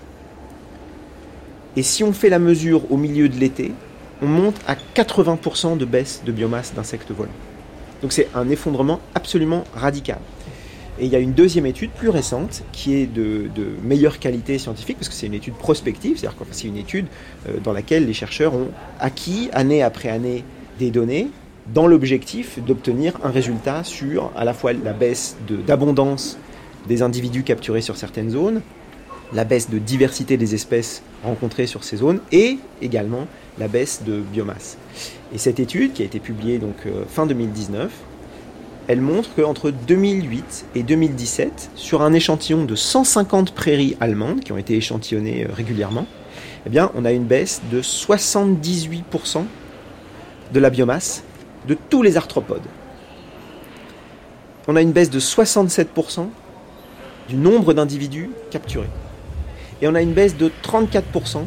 Et si on fait la mesure au milieu de l'été, on monte à quatre-vingts pour cent de baisse de biomasse d'insectes volants. Donc c'est un effondrement absolument radical. Et il y a une deuxième étude plus récente qui est de, de meilleure qualité scientifique, parce que c'est une étude prospective, c'est-à-dire que c'est une étude dans laquelle les chercheurs ont acquis année après année des données, dans l'objectif d'obtenir un résultat sur à la fois la baisse de, d'abondance des individus capturés sur certaines zones, la baisse de diversité des espèces rencontrées sur ces zones et également la baisse de biomasse. Et cette étude, qui a été publiée donc, euh, fin deux mille dix-neuf, elle montre qu'entre deux mille huit et deux mille dix-sept, sur un échantillon de cent cinquante prairies allemandes qui ont été échantillonnées euh, régulièrement, eh bien, on a une baisse de soixante-dix-huit pour cent de la biomasse de tous les arthropodes. On a une baisse de soixante-sept pour cent du nombre d'individus capturés. Et on a une baisse de trente-quatre pour cent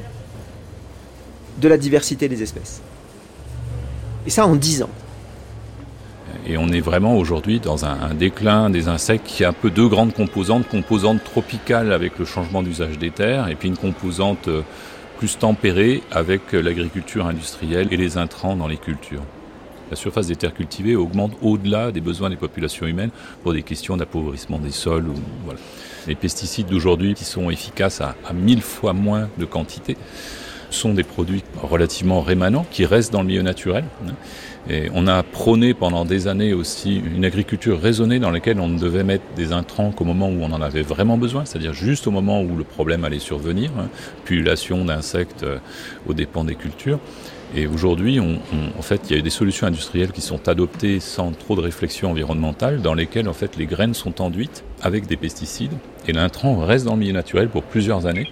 de la diversité des espèces. Et ça en dix ans. Et on est vraiment aujourd'hui dans un, un déclin des insectes qui a un peu deux grandes composantes. Composante tropicale avec le changement d'usage des terres et puis une composante plus tempérée avec l'agriculture industrielle et les intrants dans les cultures. La surface des terres cultivées augmente au-delà des besoins des populations humaines pour des questions d'appauvrissement des sols. Ou, voilà. Les pesticides d'aujourd'hui qui sont efficaces à, à mille fois moins de quantité sont des produits relativement rémanents qui restent dans le milieu naturel. Et on a prôné pendant des années aussi une agriculture raisonnée dans laquelle on ne devait mettre des intrants qu'au moment où on en avait vraiment besoin, c'est-à-dire juste au moment où le problème allait survenir, hein, pullulation d'insectes euh, aux dépens des cultures. Et aujourd'hui, on, on, en fait, il y a des solutions industrielles qui sont adoptées sans trop de réflexion environnementale, dans lesquelles en fait, les graines sont enduites avec des pesticides et l'intrant reste dans le milieu naturel pour plusieurs années.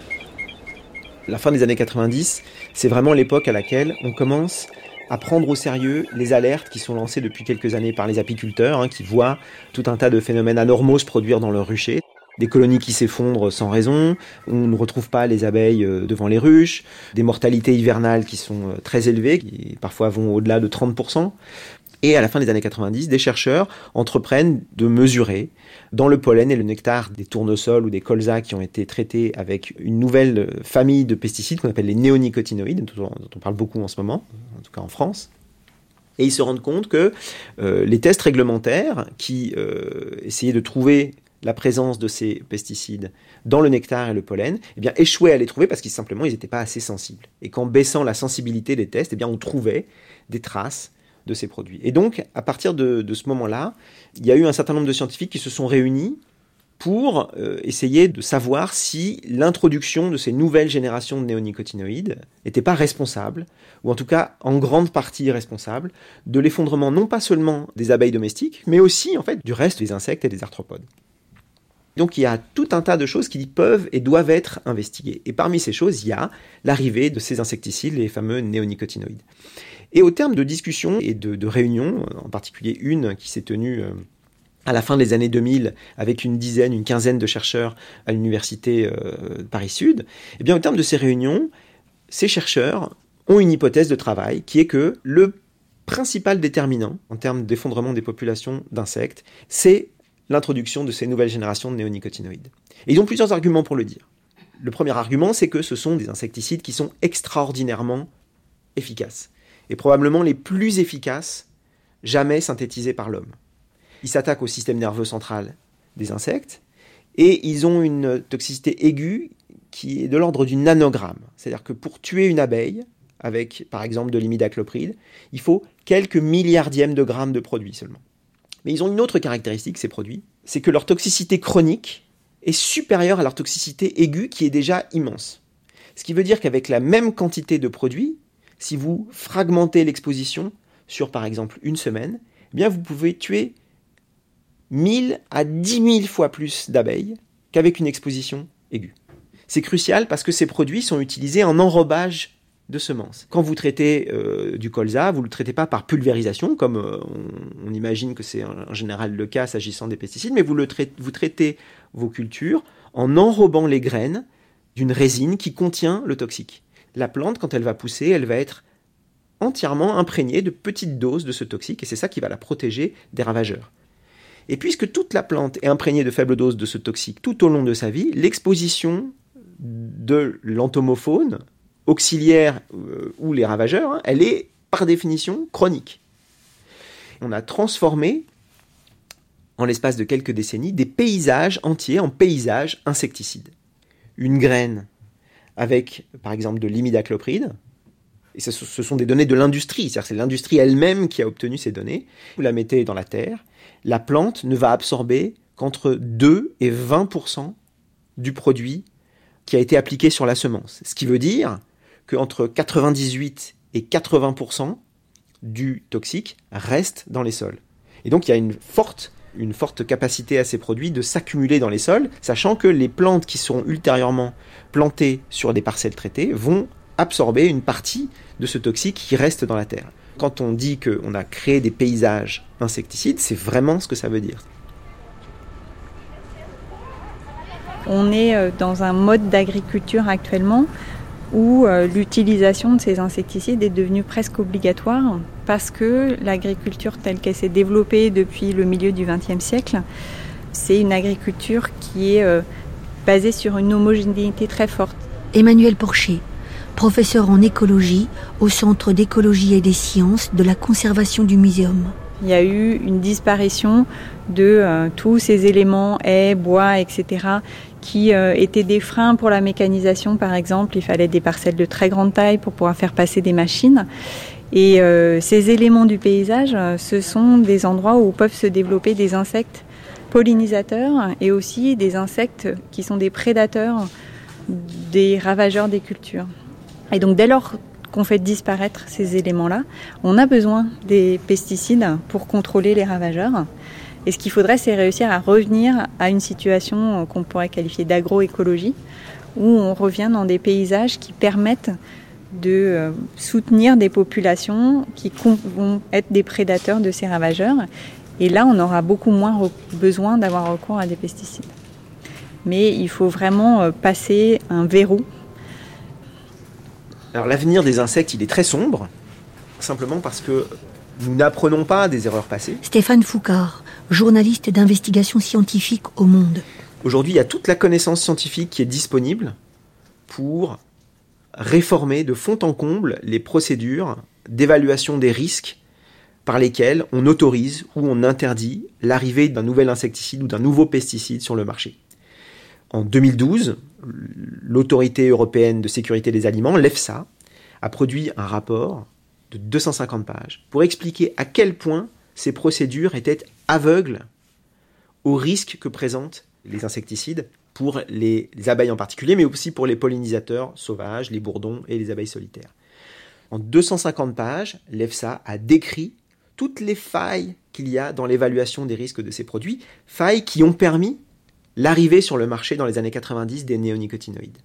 La fin des années quatre-vingt-dix, c'est vraiment l'époque à laquelle on commence à prendre au sérieux les alertes qui sont lancées depuis quelques années par les apiculteurs, hein, qui voient tout un tas de phénomènes anormaux se produire dans leurs ruchers. Des colonies qui s'effondrent sans raison, on ne retrouve pas les abeilles devant les ruches, des mortalités hivernales qui sont très élevées, qui parfois vont au-delà de trente pour cent. Et à la fin des années quatre-vingt-dix, des chercheurs entreprennent de mesurer dans le pollen et le nectar des tournesols ou des colzas qui ont été traités avec une nouvelle famille de pesticides qu'on appelle les néonicotinoïdes, dont on parle beaucoup en ce moment, en tout cas en France. Et ils se rendent compte que euh, les tests réglementaires qui euh, essayaient de trouver la présence de ces pesticides dans le nectar et le pollen, eh bien, échouaient à les trouver parce qu'ils simplement ils n'étaient pas assez sensibles. Et qu'en baissant la sensibilité des tests, eh bien, on trouvait des traces de ces produits. Et donc, à partir de, de ce moment-là, il y a eu un certain nombre de scientifiques qui se sont réunis pour euh, essayer de savoir si l'introduction de ces nouvelles générations de néonicotinoïdes n'était pas responsable, ou en tout cas en grande partie responsable, de l'effondrement non pas seulement des abeilles domestiques, mais aussi en fait du reste des insectes et des arthropodes. Donc il y a tout un tas de choses qui peuvent et doivent être investiguées. Et parmi ces choses, il y a l'arrivée de ces insecticides, les fameux néonicotinoïdes. Et au terme de discussions et de, de réunions, en particulier une qui s'est tenue à la fin des années deux mille avec une dizaine, une quinzaine de chercheurs à l'université euh, Paris-Sud, eh bien au terme de ces réunions, ces chercheurs ont une hypothèse de travail qui est que le principal déterminant en termes d'effondrement des populations d'insectes, c'est l'introduction de ces nouvelles générations de néonicotinoïdes. Et ils ont plusieurs arguments pour le dire. Le premier argument, c'est que ce sont des insecticides qui sont extraordinairement efficaces, et probablement les plus efficaces jamais synthétisés par l'homme. Ils s'attaquent au système nerveux central des insectes, et ils ont une toxicité aiguë qui est de l'ordre du nanogramme. C'est-à-dire que pour tuer une abeille, avec par exemple de l'imidaclopride, il faut quelques milliardièmes de grammes de produit seulement. Mais ils ont une autre caractéristique, ces produits, c'est que leur toxicité chronique est supérieure à leur toxicité aiguë qui est déjà immense. Ce qui veut dire qu'avec la même quantité de produits, si vous fragmentez l'exposition sur par exemple une semaine, eh bien vous pouvez tuer mille à dix mille fois plus d'abeilles qu'avec une exposition aiguë. C'est crucial parce que ces produits sont utilisés en enrobage de semences. Quand vous traitez euh, du colza, vous ne le traitez pas par pulvérisation, comme euh, on, on imagine que c'est en général le cas s'agissant des pesticides, mais vous, le traitez, vous traitez vos cultures en enrobant les graines d'une résine qui contient le toxique. La plante, quand elle va pousser, elle va être entièrement imprégnée de petites doses de ce toxique, et c'est ça qui va la protéger des ravageurs. Et puisque toute la plante est imprégnée de faibles doses de ce toxique tout au long de sa vie, l'exposition de l'entomofaune, auxiliaire euh, ou les ravageurs, hein, elle est par définition chronique. On a transformé, en l'espace de quelques décennies, des paysages entiers en paysages insecticides. Une graine avec, par exemple, de l'imidaclopride, et ce, ce sont des données de l'industrie, c'est-à-dire que c'est l'industrie elle-même qui a obtenu ces données, vous la mettez dans la terre, la plante ne va absorber qu'entre deux et vingt pour cent du produit qui a été appliqué sur la semence. Ce qui veut dire qu'entre quatre-vingt-dix-huit et quatre-vingts pour cent du toxique reste dans les sols. Et donc il y a une forte, une forte capacité à ces produits de s'accumuler dans les sols, sachant que les plantes qui seront ultérieurement plantées sur des parcelles traitées vont absorber une partie de ce toxique qui reste dans la terre. Quand on dit qu'on a créé des paysages insecticides, c'est vraiment ce que ça veut dire. On est dans un mode d'agriculture actuellement où l'utilisation de ces insecticides est devenue presque obligatoire parce que l'agriculture telle qu'elle s'est développée depuis le milieu du vingtième siècle, c'est une agriculture qui est basée sur une homogénéité très forte. Emmanuel Porcher, professeur en écologie au Centre d'écologie et des sciences de la conservation du Muséum. Il y a eu une disparition de euh, tous ces éléments, haies, bois, et cetera, qui euh, étaient des freins pour la mécanisation, par exemple. Il fallait des parcelles de très grande taille pour pouvoir faire passer des machines. Et euh, ces éléments du paysage, ce sont des endroits où peuvent se développer des insectes pollinisateurs et aussi des insectes qui sont des prédateurs, des ravageurs des cultures. Et donc dès lors qu'on fait disparaître ces éléments-là, on a besoin des pesticides pour contrôler les ravageurs. Et ce qu'il faudrait, c'est réussir à revenir à une situation qu'on pourrait qualifier d'agroécologie, où on revient dans des paysages qui permettent de soutenir des populations qui vont être des prédateurs de ces ravageurs. Et là, on aura beaucoup moins besoin d'avoir recours à des pesticides. Mais il faut vraiment passer un verrou. Alors l'avenir des insectes, il est très sombre, simplement parce que nous n'apprenons pas des erreurs passées. Stéphane Foucard, journaliste d'investigation scientifique au Monde. Aujourd'hui, il y a toute la connaissance scientifique qui est disponible pour réformer de fond en comble les procédures d'évaluation des risques par lesquels on autorise ou on interdit l'arrivée d'un nouvel insecticide ou d'un nouveau pesticide sur le marché. En deux mille douze, l'Autorité européenne de sécurité des aliments, l'EFSA, a produit un rapport de deux cent cinquante pages pour expliquer à quel point ces procédures étaient aveugles aux risques que présentent les insecticides pour les, les abeilles en particulier, mais aussi pour les pollinisateurs sauvages, les bourdons et les abeilles solitaires. En deux cent cinquante pages, l'EFSA a décrit toutes les failles qu'il y a dans l'évaluation des risques de ces produits, failles qui ont permis l'arrivée sur le marché dans les années quatre-vingt-dix des néonicotinoïdes.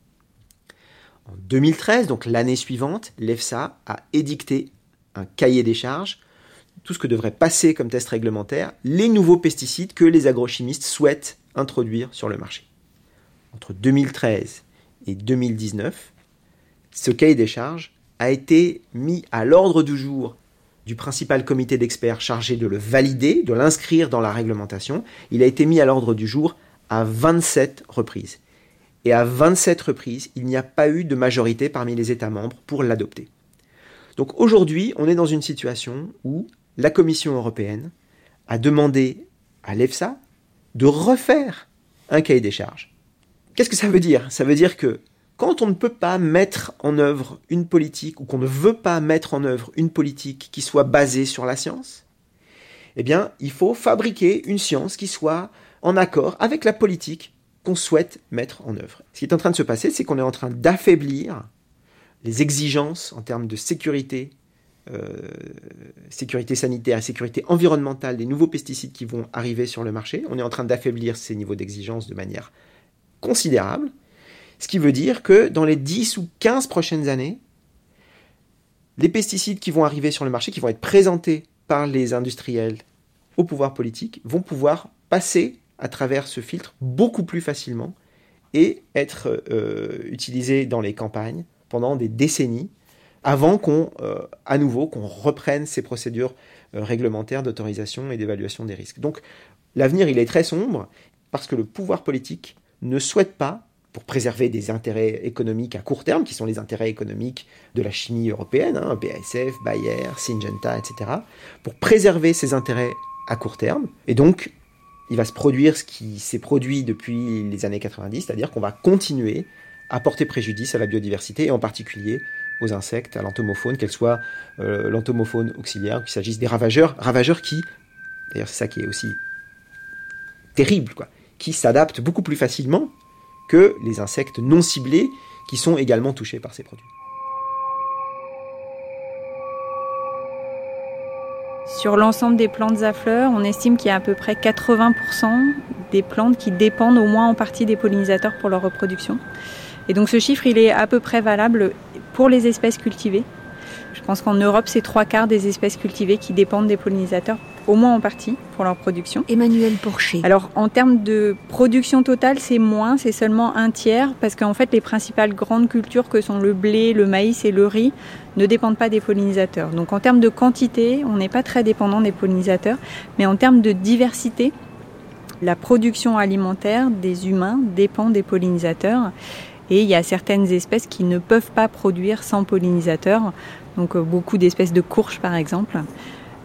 En deux mille treize, donc l'année suivante, l'EFSA a édicté un cahier des charges, tout ce que devrait passer comme test réglementaire, les nouveaux pesticides que les agrochimistes souhaitent introduire sur le marché. Entre deux mille treize et deux mille dix-neuf, ce cahier des charges a été mis à l'ordre du jour du principal comité d'experts chargé de le valider, de l'inscrire dans la réglementation. Il a été mis à l'ordre du jour à vingt-sept reprises. Et à vingt-sept reprises, il n'y a pas eu de majorité parmi les États membres pour l'adopter. Donc aujourd'hui, on est dans une situation où la Commission européenne a demandé à l'EFSA de refaire un cahier des charges. Qu'est-ce que ça veut dire ? Ça veut dire que quand on ne peut pas mettre en œuvre une politique ou qu'on ne veut pas mettre en œuvre une politique qui soit basée sur la science, eh bien, il faut fabriquer une science qui soit en accord avec la politique qu'on souhaite mettre en œuvre. Ce qui est en train de se passer, c'est qu'on est en train d'affaiblir les exigences en termes de sécurité, euh, sécurité sanitaire et sécurité environnementale des nouveaux pesticides qui vont arriver sur le marché. On est en train d'affaiblir ces niveaux d'exigence de manière considérable, ce qui veut dire que dans les dix ou quinze prochaines années, les pesticides qui vont arriver sur le marché, qui vont être présentés par les industriels au pouvoir politique, vont pouvoir passer à travers ce filtre beaucoup plus facilement et être euh, utilisés dans les campagnes pendant des décennies avant qu'on, euh, à nouveau, qu'on reprenne ces procédures euh, réglementaires d'autorisation et d'évaluation des risques. Donc l'avenir, il est très sombre parce que le pouvoir politique ne souhaite pas, pour préserver des intérêts économiques à court terme, qui sont les intérêts économiques de la chimie européenne, hein, B A S F, Bayer, Syngenta, et cetera, pour préserver ces intérêts à court terme. Et donc, il va se produire ce qui s'est produit depuis les années quatre-vingt-dix, c'est-à-dire qu'on va continuer à porter préjudice à la biodiversité, et en particulier aux insectes, à l'entomofaune, qu'elle soit euh, l'entomofaune auxiliaire, qu'il s'agisse des ravageurs, ravageurs qui, d'ailleurs c'est ça qui est aussi terrible, quoi, qui s'adaptent beaucoup plus facilement que les insectes non ciblés qui sont également touchés par ces produits. Sur l'ensemble des plantes à fleurs, on estime qu'il y a à peu près quatre-vingts pour cent des plantes qui dépendent au moins en partie des pollinisateurs pour leur reproduction. Et donc ce chiffre, il est à peu près valable pour les espèces cultivées. Je pense qu'en Europe, c'est trois quarts des espèces cultivées qui dépendent des pollinisateurs, au moins en partie, pour leur production. Emmanuel Porcher. Alors, en termes de production totale, c'est moins, c'est seulement un tiers, parce qu'en fait, les principales grandes cultures que sont le blé, le maïs et le riz ne dépendent pas des pollinisateurs. Donc, en termes de quantité, on n'est pas très dépendant des pollinisateurs, mais en termes de diversité, la production alimentaire des humains dépend des pollinisateurs. Et il y a certaines espèces qui ne peuvent pas produire sans pollinisateurs, donc beaucoup d'espèces de courges par exemple.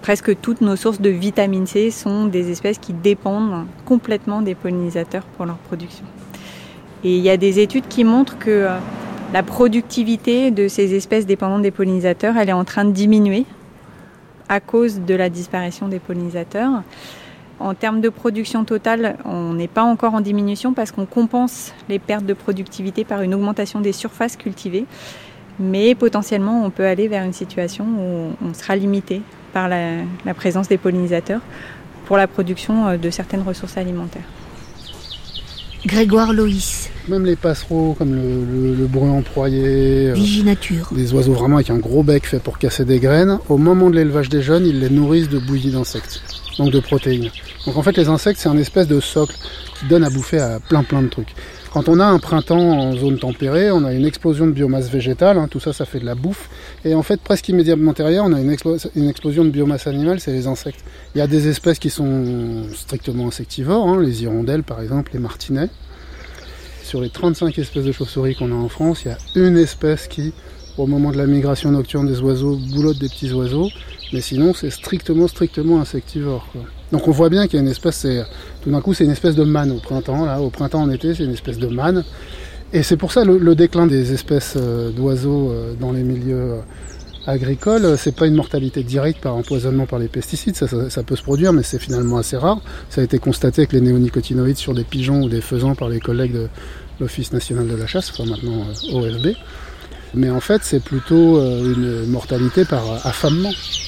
presque toutes nos sources de vitamine C sont des espèces qui dépendent complètement des pollinisateurs pour leur production. Et il y a des études qui montrent que la productivité de ces espèces dépendantes des pollinisateurs, elle est en train de diminuer à cause de la disparition des pollinisateurs. En termes de production totale, on n'est pas encore en diminution parce qu'on compense les pertes de productivité par une augmentation des surfaces cultivées. Mais potentiellement, on peut aller vers une situation où on sera limité par la, la présence des pollinisateurs pour la production de certaines ressources alimentaires. Grégoire Loïs. Même les passereaux comme le, le, le bruin emproyé, Viginature. Euh, des oiseaux vraiment avec un gros bec fait pour casser des graines, au moment de l'élevage des jeunes, ils les nourrissent de bouillies d'insectes, donc de protéines. Donc en fait les insectes c'est un espèce de socle qui donne à bouffer à plein plein de trucs. Quand on a un printemps en zone tempérée, on a une explosion de biomasse végétale, hein, tout ça, ça fait de la bouffe. Et en fait, presque immédiatement derrière, on a une, explo- une explosion de biomasse animale, c'est les insectes. Il y a des espèces qui sont strictement insectivores, hein, les hirondelles par exemple, les martinets. Sur les trente-cinq espèces de chauves-souris qu'on a en France, il y a une espèce qui, au moment de la migration nocturne des oiseaux, boulotte des petits oiseaux. Mais sinon, c'est strictement, strictement insectivore, quoi. Donc on voit bien qu'il y a une espèce, c'est, tout d'un coup c'est une espèce de manne au printemps, là, au printemps en été c'est une espèce de manne. Et c'est pour ça le, le déclin des espèces euh, d'oiseaux euh, dans les milieux euh, agricoles, c'est pas une mortalité directe par empoisonnement par les pesticides, ça, ça, ça peut se produire mais c'est finalement assez rare. Ça a été constaté avec les néonicotinoïdes sur des pigeons ou des faisans par les collègues de l'Office national de la chasse, enfin maintenant euh, O F B. Mais en fait c'est plutôt euh, une mortalité par affamement.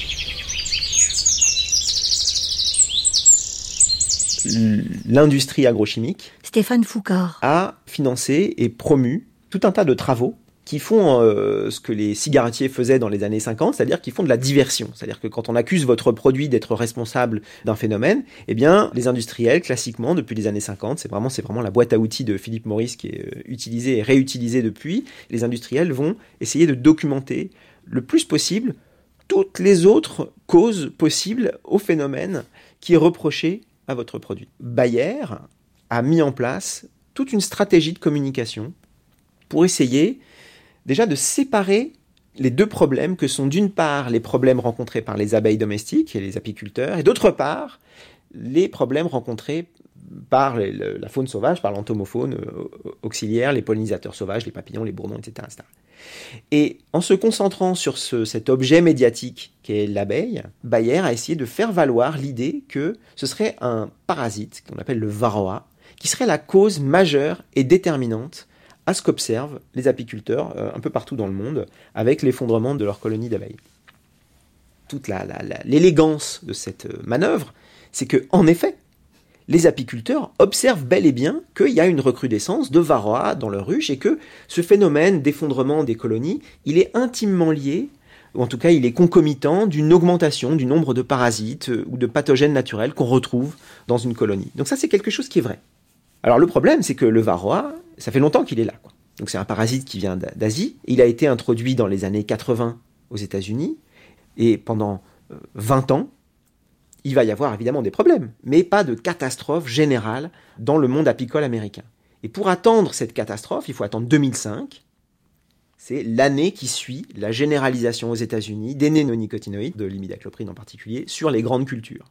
L'industrie agrochimique Stéphane Foucard a financé et promu tout un tas de travaux qui font euh, ce que les cigarettiers faisaient dans les années cinquante, c'est-à-dire qu'ils font de la diversion. C'est-à-dire que quand on accuse votre produit d'être responsable d'un phénomène, eh bien, les industriels, classiquement, depuis les années cinquante, c'est vraiment, c'est vraiment la boîte à outils de Philip Morris qui est utilisée et réutilisée depuis, les industriels vont essayer de documenter le plus possible toutes les autres causes possibles au phénomène qui est reproché à votre produit. Bayer a mis en place toute une stratégie de communication pour essayer déjà de séparer les deux problèmes que sont d'une part les problèmes rencontrés par les abeilles domestiques et les apiculteurs et d'autre part les problèmes rencontrés par les, la faune sauvage, par l'entomofaune auxiliaire, les pollinisateurs sauvages, les papillons, les bourdons, et cetera et cetera. Et en se concentrant sur ce, cet objet médiatique qu'est l'abeille, Bayer a essayé de faire valoir l'idée que ce serait un parasite, qu'on appelle le varroa, qui serait la cause majeure et déterminante à ce qu'observent les apiculteurs euh, un peu partout dans le monde avec l'effondrement de leurs colonies d'abeilles. Toute la, la, la, l'élégance de cette manœuvre, c'est que, en effet, les apiculteurs observent bel et bien qu'il y a une recrudescence de varroa dans leur ruche et que ce phénomène d'effondrement des colonies, il est intimement lié, ou en tout cas il est concomitant d'une augmentation du nombre de parasites ou de pathogènes naturels qu'on retrouve dans une colonie. Donc ça c'est quelque chose qui est vrai. Alors le problème c'est que le varroa, ça fait longtemps qu'il est là, quoi. Donc c'est un parasite qui vient d'Asie, il a été introduit dans les années quatre-vingts aux États-Unis et pendant vingt ans, il va y avoir évidemment des problèmes, mais pas de catastrophe générale dans le monde apicole américain. Et pour attendre cette catastrophe, il faut attendre deux mille cinq. C'est l'année qui suit la généralisation aux États-Unis des néonicotinoïdes, de l'imidaclopride en particulier, sur les grandes cultures.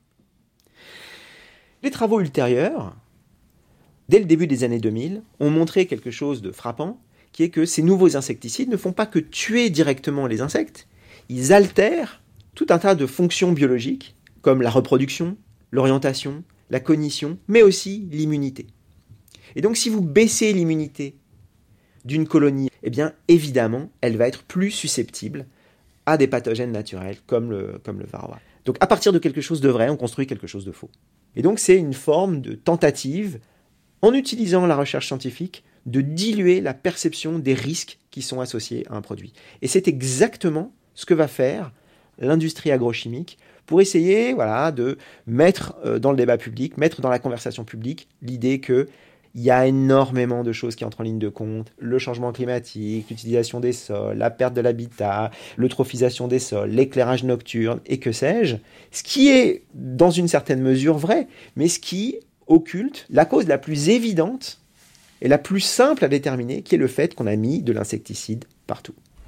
Les travaux ultérieurs, dès le début des années deux mille, ont montré quelque chose de frappant, qui est que ces nouveaux insecticides ne font pas que tuer directement les insectes, ils altèrent tout un tas de fonctions biologiques, comme la reproduction, l'orientation, la cognition, mais aussi l'immunité. Et donc si vous baissez l'immunité d'une colonie, eh bien évidemment, elle va être plus susceptible à des pathogènes naturels comme le, comme le varroa. Donc à partir de quelque chose de vrai, on construit quelque chose de faux. Et donc c'est une forme de tentative, en utilisant la recherche scientifique, de diluer la perception des risques qui sont associés à un produit. Et c'est exactement ce que va faire l'industrie agrochimique pour essayer voilà, de mettre dans le débat public, mettre dans la conversation publique l'idée qu'il y a énormément de choses qui entrent en ligne de compte, le changement climatique, l'utilisation des sols, la perte de l'habitat, l'eutrophisation des sols, l'éclairage nocturne et que sais-je, ce qui est dans une certaine mesure vrai, mais ce qui occulte la cause la plus évidente et la plus simple à déterminer, qui est le fait qu'on a mis de l'insecticide partout.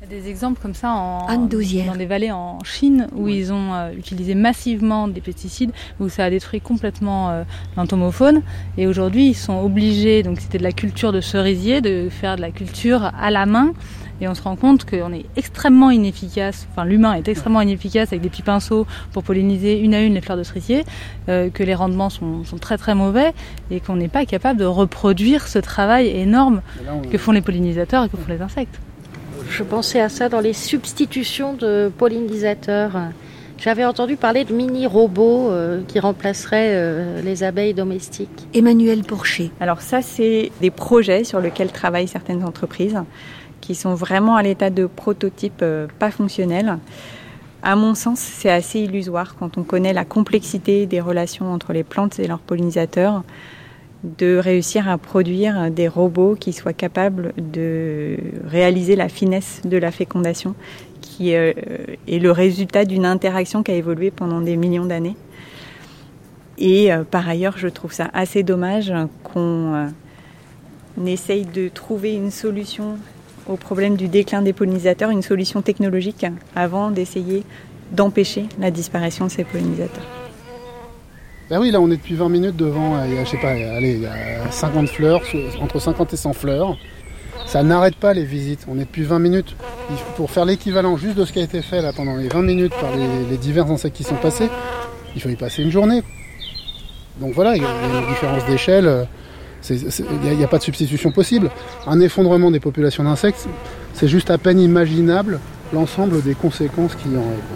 Il y a des exemples comme ça en, Anne Douzière. dans des vallées en Chine où ils ont euh, utilisé massivement des pesticides, où ça a détruit complètement euh, l'entomofaune. Et aujourd'hui, ils sont obligés, donc c'était de la culture de cerisier, de faire de la culture à la main. Et on se rend compte qu'on est extrêmement inefficace, enfin l'humain est extrêmement inefficace avec des petits pinceaux pour polliniser une à une les fleurs de cerisier, euh, que les rendements sont, sont très très mauvais et qu'on n'est pas capable de reproduire ce travail énorme que font les pollinisateurs et que font les insectes. Je pensais à ça dans les substitutions de pollinisateurs. J'avais entendu parler de mini-robots euh, qui remplaceraient euh, les abeilles domestiques. Emmanuel Porcher. Alors ça, c'est des projets sur lesquels travaillent certaines entreprises qui sont vraiment à l'état de prototype euh, pas fonctionnel. À mon sens, c'est assez illusoire quand on connaît la complexité des relations entre les plantes et leurs pollinisateurs, de réussir à produire des robots qui soient capables de réaliser la finesse de la fécondation, qui euh, est le résultat d'une interaction qui a évolué pendant des millions d'années. Et euh, par ailleurs, je trouve ça assez dommage qu'on euh, essaye de trouver une solution au problème du déclin des pollinisateurs, une solution technologique, avant d'essayer d'empêcher la disparition de ces pollinisateurs. Ben oui, là on est depuis vingt minutes devant, il y a, je sais pas, allez, il y a cinquante fleurs, entre cinquante et cent fleurs. Ça n'arrête pas les visites, on est depuis vingt minutes. Pour faire l'équivalent juste de ce qui a été fait là pendant les vingt minutes par les, les divers insectes qui sont passés, il faut y passer une journée. Donc voilà, il y a une différence d'échelle. Il n'y a, a pas de substitution possible. Un effondrement des populations d'insectes, c'est juste à peine imaginable l'ensemble des conséquences qui en est.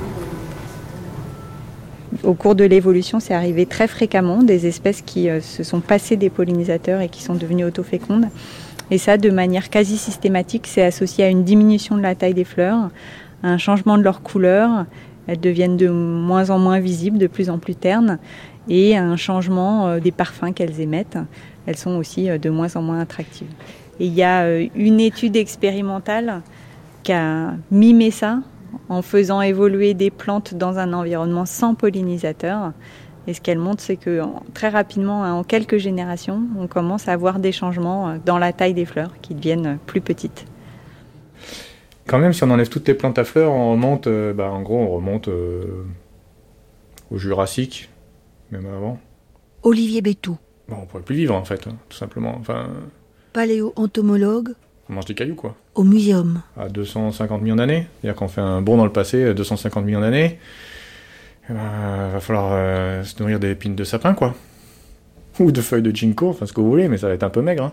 Au cours de l'évolution, c'est arrivé très fréquemment, des espèces qui euh, se sont passées des pollinisateurs et qui sont devenues autofécondes. Et ça, de manière quasi systématique, c'est associé à une diminution de la taille des fleurs, à un changement de leur couleur. Elles deviennent de moins en moins visibles, de plus en plus ternes, et à un changement euh, des parfums qu'elles émettent. Elles sont aussi euh, de moins en moins attractives. Et il y a euh, une étude expérimentale qui a mimé ça, en faisant évoluer des plantes dans un environnement sans pollinisateurs. Et ce qu'elle montre, c'est que très rapidement, en quelques générations, on commence à avoir des changements dans la taille des fleurs qui deviennent plus petites. Quand même, si on enlève toutes les plantes à fleurs, on remonte, euh, bah, en gros, on remonte euh, au Jurassique, même avant. Olivier Bétou. Bon, on pourrait plus vivre, en fait, hein, tout simplement. Enfin, paléo-entomologue. On mange des cailloux, quoi. Au muséum. À deux cent cinquante millions d'années. C'est-à-dire qu'on fait un bond dans le passé, deux cent cinquante millions d'années. Il ben, va falloir euh, se nourrir des épines de sapin, quoi. Ou de feuilles de ginkgo, enfin ce que vous voulez, mais ça va être un peu maigre. Hein.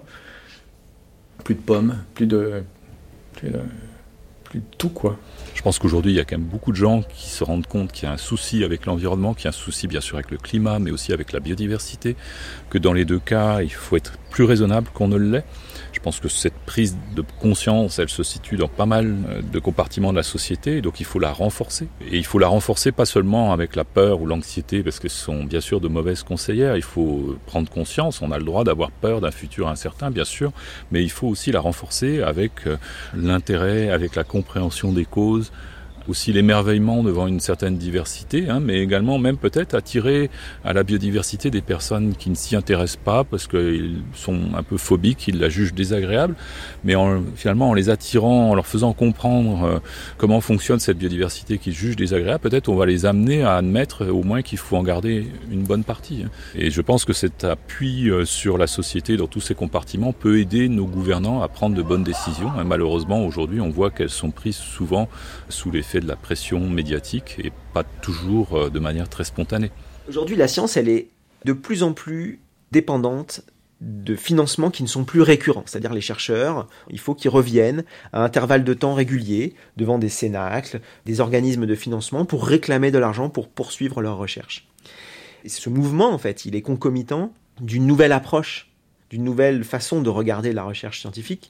Plus de pommes, plus de... plus de... plus de tout, quoi. Je pense qu'aujourd'hui, il y a quand même beaucoup de gens qui se rendent compte qu'il y a un souci avec l'environnement, qu'il y a un souci bien sûr avec le climat, mais aussi avec la biodiversité, que dans les deux cas, il faut être plus raisonnable qu'on ne l'est. Je pense que cette prise de conscience, elle se situe dans pas mal de compartiments de la société, donc il faut la renforcer. Et il faut la renforcer pas seulement avec la peur ou l'anxiété, parce que ce sont bien sûr de mauvaises conseillères. Il faut prendre conscience, on a le droit d'avoir peur d'un futur incertain, bien sûr, mais il faut aussi la renforcer avec l'intérêt, avec la compréhension des causes, aussi l'émerveillement devant une certaine diversité, hein, mais également même peut-être attirer à la biodiversité des personnes qui ne s'y intéressent pas parce qu'ils sont un peu phobiques, ils la jugent désagréable, mais en, finalement en les attirant, en leur faisant comprendre euh, comment fonctionne cette biodiversité qu'ils jugent désagréable, peut-être on va les amener à admettre au moins qu'il faut en garder une bonne partie. Hein. Et je pense que cet appui euh, sur la société dans tous ces compartiments peut aider nos gouvernants à prendre de bonnes décisions. Et malheureusement, aujourd'hui, on voit qu'elles sont prises souvent sous l'effet de la pression médiatique et pas toujours de manière très spontanée. Aujourd'hui, la science, elle est de plus en plus dépendante de financements qui ne sont plus récurrents. C'est-à-dire les chercheurs, il faut qu'ils reviennent à intervalles de temps réguliers devant des cénacles, des organismes de financement pour réclamer de l'argent pour poursuivre leurs recherches. Et ce mouvement, en fait, il est concomitant d'une nouvelle approche, d'une nouvelle façon de regarder la recherche scientifique,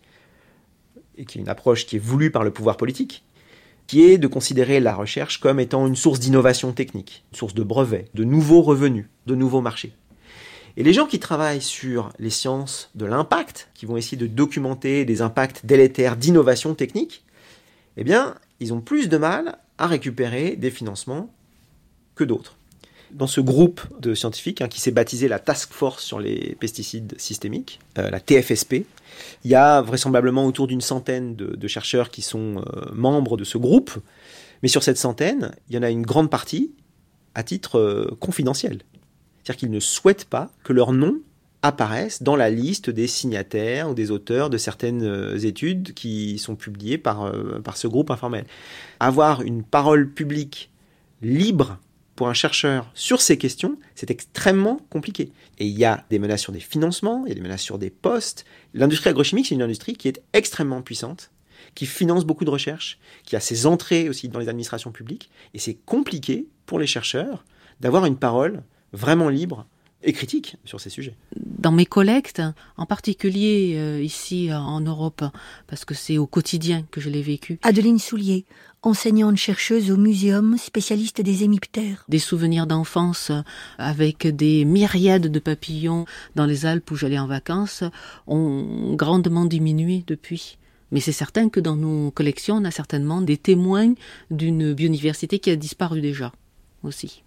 et qui est une approche qui est voulue par le pouvoir politique, qui est de considérer la recherche comme étant une source d'innovation technique, une source de brevets, de nouveaux revenus, de nouveaux marchés. Et les gens qui travaillent sur les sciences de l'impact, qui vont essayer de documenter des impacts délétères d'innovation technique, eh bien, ils ont plus de mal à récupérer des financements que d'autres. Dans ce groupe de scientifiques hein, qui s'est baptisé la Task Force sur les pesticides systémiques, euh, la T F S P, Il y a vraisemblablement autour d'une centaine de, de chercheurs qui sont euh, membres de ce groupe, mais sur cette centaine, il y en a une grande partie à titre euh, confidentiel. C'est-à-dire qu'ils ne souhaitent pas que leur nom apparaissent dans la liste des signataires ou des auteurs de certaines études qui sont publiées par, euh, par ce groupe informel. Avoir une parole publique libre pour un chercheur sur ces questions, c'est extrêmement compliqué. Et il y a des menaces sur des financements, il y a des menaces sur des postes. L'industrie agrochimique, c'est une industrie qui est extrêmement puissante, qui finance beaucoup de recherches, qui a ses entrées aussi dans les administrations publiques, et c'est compliqué pour les chercheurs d'avoir une parole vraiment libre et critique sur ces sujets. Dans mes collectes, en particulier euh, ici en Europe, parce que c'est au quotidien que je l'ai vécu. Adeline Soulier, enseignante-chercheuse au muséum, spécialiste des hémiptères. Des souvenirs d'enfance avec des myriades de papillons dans les Alpes où j'allais en vacances ont grandement diminué depuis. Mais c'est certain que dans nos collections, on a certainement des témoins d'une biodiversité qui a disparu déjà aussi.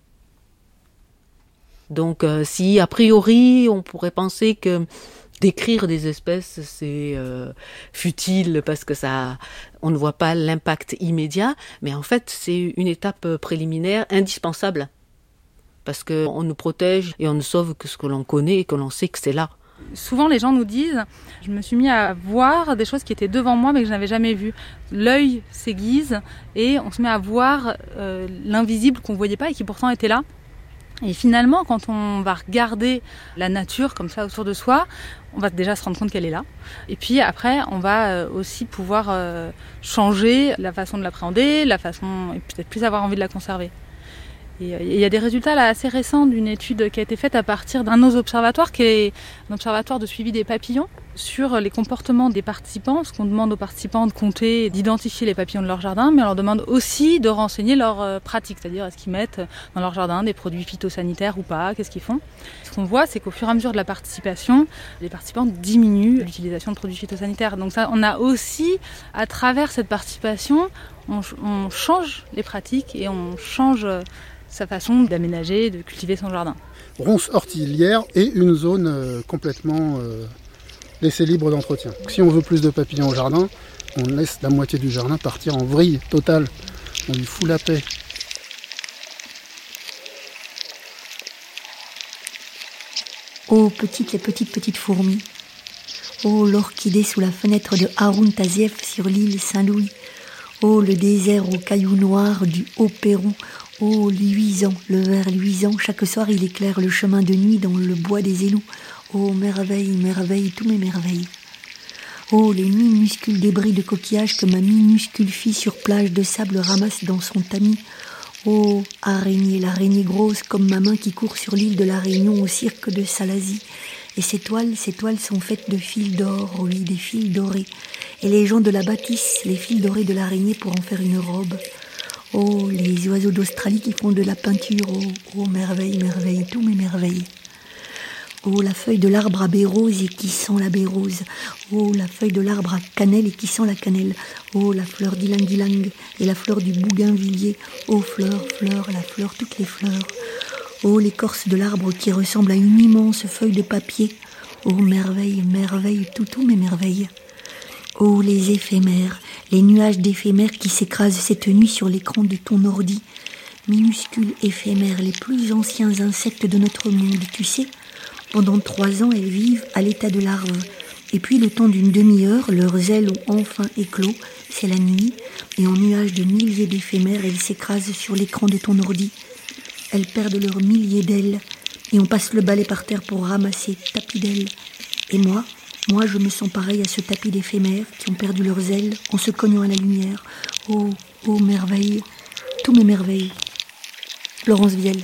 Donc euh, si a priori on pourrait penser que décrire des espèces c'est euh, futile parce que ça, on ne voit pas l'impact immédiat, mais en fait c'est une étape préliminaire indispensable parce qu'on nous protège et on ne sauve que ce que l'on connaît et que l'on sait que c'est là. Souvent les gens nous disent, je me suis mis à voir des choses qui étaient devant moi mais que je n'avais jamais vues. L'œil s'aiguise et on se met à voir euh, l'invisible qu'on ne voyait pas et qui pourtant était là. Et finalement, quand on va regarder la nature comme ça autour de soi, on va déjà se rendre compte qu'elle est là. Et puis après, on va aussi pouvoir changer la façon de l'appréhender, la façon, et peut-être plus avoir envie de la conserver. Et il y a des résultats là assez récents d'une étude qui a été faite à partir d'un de nos observatoires, qui est un observatoire de suivi des papillons, sur les comportements des participants, parce qu'on demande aux participants de compter et d'identifier les papillons de leur jardin, mais on leur demande aussi de renseigner leurs pratiques, c'est-à-dire est-ce qu'ils mettent dans leur jardin des produits phytosanitaires ou pas, qu'est-ce qu'ils font. Ce qu'on voit, c'est qu'au fur et à mesure de la participation, les participants diminuent l'utilisation de produits phytosanitaires. Donc ça, on a aussi, à travers cette participation, on, on change les pratiques et on change sa façon d'aménager, de cultiver son jardin. Ronces ortilières et une zone euh, complètement euh, laissée libre d'entretien. Si on veut plus de papillons au jardin, on laisse la moitié du jardin partir en vrille totale. On lui fout la paix. Oh, petites les petites petites fourmis. Oh, l'orchidée sous la fenêtre de Haroun Tazieff sur l'île Saint-Louis. Oh, le désert aux cailloux noirs du Haut-Pérou. Oh, luisant, le vert luisant, chaque soir il éclaire le chemin de nuit dans le bois des Élous. Oh, merveille, merveille, tous mes merveilles. Oh, les minuscules débris de coquillages que ma minuscule fille sur plage de sable ramasse dans son tamis. Oh, araignée, l'araignée grosse comme ma main qui court sur l'île de la Réunion au cirque de Salazie. Et ces toiles, ces toiles sont faites de fils d'or, oui, des fils dorés. Et les gens de la bâtissent les fils dorés de l'araignée pour en faire une robe. Oh, les oiseaux d'Australie qui font de la peinture, oh, oh, merveille, merveille, tous mes merveilles. Oh, la feuille de l'arbre à baie rose et qui sent la baie rose. Oh, la feuille de l'arbre à cannelle et qui sent la cannelle. Oh, la fleur d'ylang-ylang et la fleur du bougainvillier. Oh, fleur, fleur, la fleur, toutes les fleurs. Oh, l'écorce de l'arbre qui ressemble à une immense feuille de papier. Oh, merveille, merveille, tout, tous mes merveilles. Oh, les éphémères, les nuages d'éphémères qui s'écrasent cette nuit sur l'écran de ton ordi. Minuscules éphémères, les plus anciens insectes de notre monde, tu sais. Pendant trois ans, elles vivent à l'état de larves. Et puis, le temps d'une demi-heure, leurs ailes ont enfin éclos. C'est la nuit. Et en nuages de milliers d'éphémères, elles s'écrasent sur l'écran de ton ordi. Elles perdent leurs milliers d'ailes. Et on passe le balai par terre pour ramasser tapis d'ailes. Et moi, moi, je me sens pareil à ce tapis d'éphémères qui ont perdu leurs ailes en se cognant à la lumière. Oh, oh, merveille, tous mes merveilles. Laurence Vielle.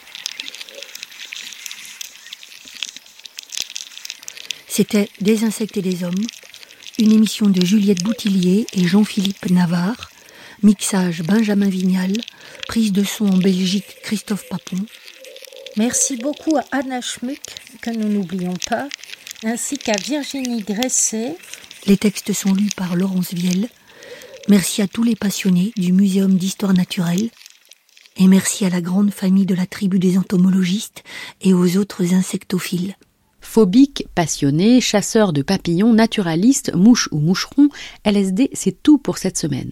C'était Des insectes et des hommes, une émission de Juliette Boutillier et Jean-Philippe Navarre, mixage Benjamin Vignal, prise de son en Belgique Christophe Papon. Merci beaucoup à Anna Schmuck, que nous n'oublions pas, ainsi qu'à Virginie Gresset. Les textes sont lus par Laurence Vielle. Merci à tous les passionnés du Muséum d'histoire naturelle. Et merci à la grande famille de la tribu des entomologistes et aux autres insectophiles. Phobique, passionné, chasseur de papillons, naturaliste, mouche ou moucheron, L S D, c'est tout pour cette semaine.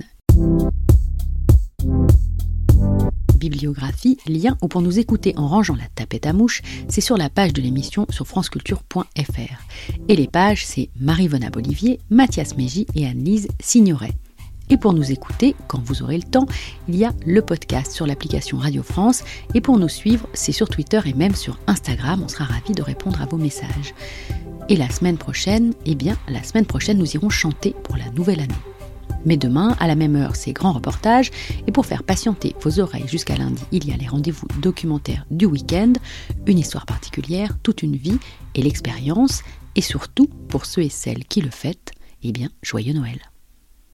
Bibliographie, lien ou pour nous écouter en rangeant la tapette à mouche, c'est sur la page de l'émission sur franceculture point f r. Et les pages, c'est Marie-Vonne Abolivier, Mathias Mégy et Anne-Lise Signoret. Et pour nous écouter, quand vous aurez le temps, il y a le podcast sur l'application Radio France. Et pour nous suivre, c'est sur Twitter et même sur Instagram. On sera ravis de répondre à vos messages. Et la semaine prochaine, eh bien, la semaine prochaine, nous irons chanter pour la nouvelle année. Mais demain, à la même heure, c'est grand reportage. Et pour faire patienter vos oreilles jusqu'à lundi, il y a les rendez-vous documentaires du week-end, une histoire particulière, toute une vie et l'expérience. Et surtout, pour ceux et celles qui le fêtent, eh bien, joyeux Noël.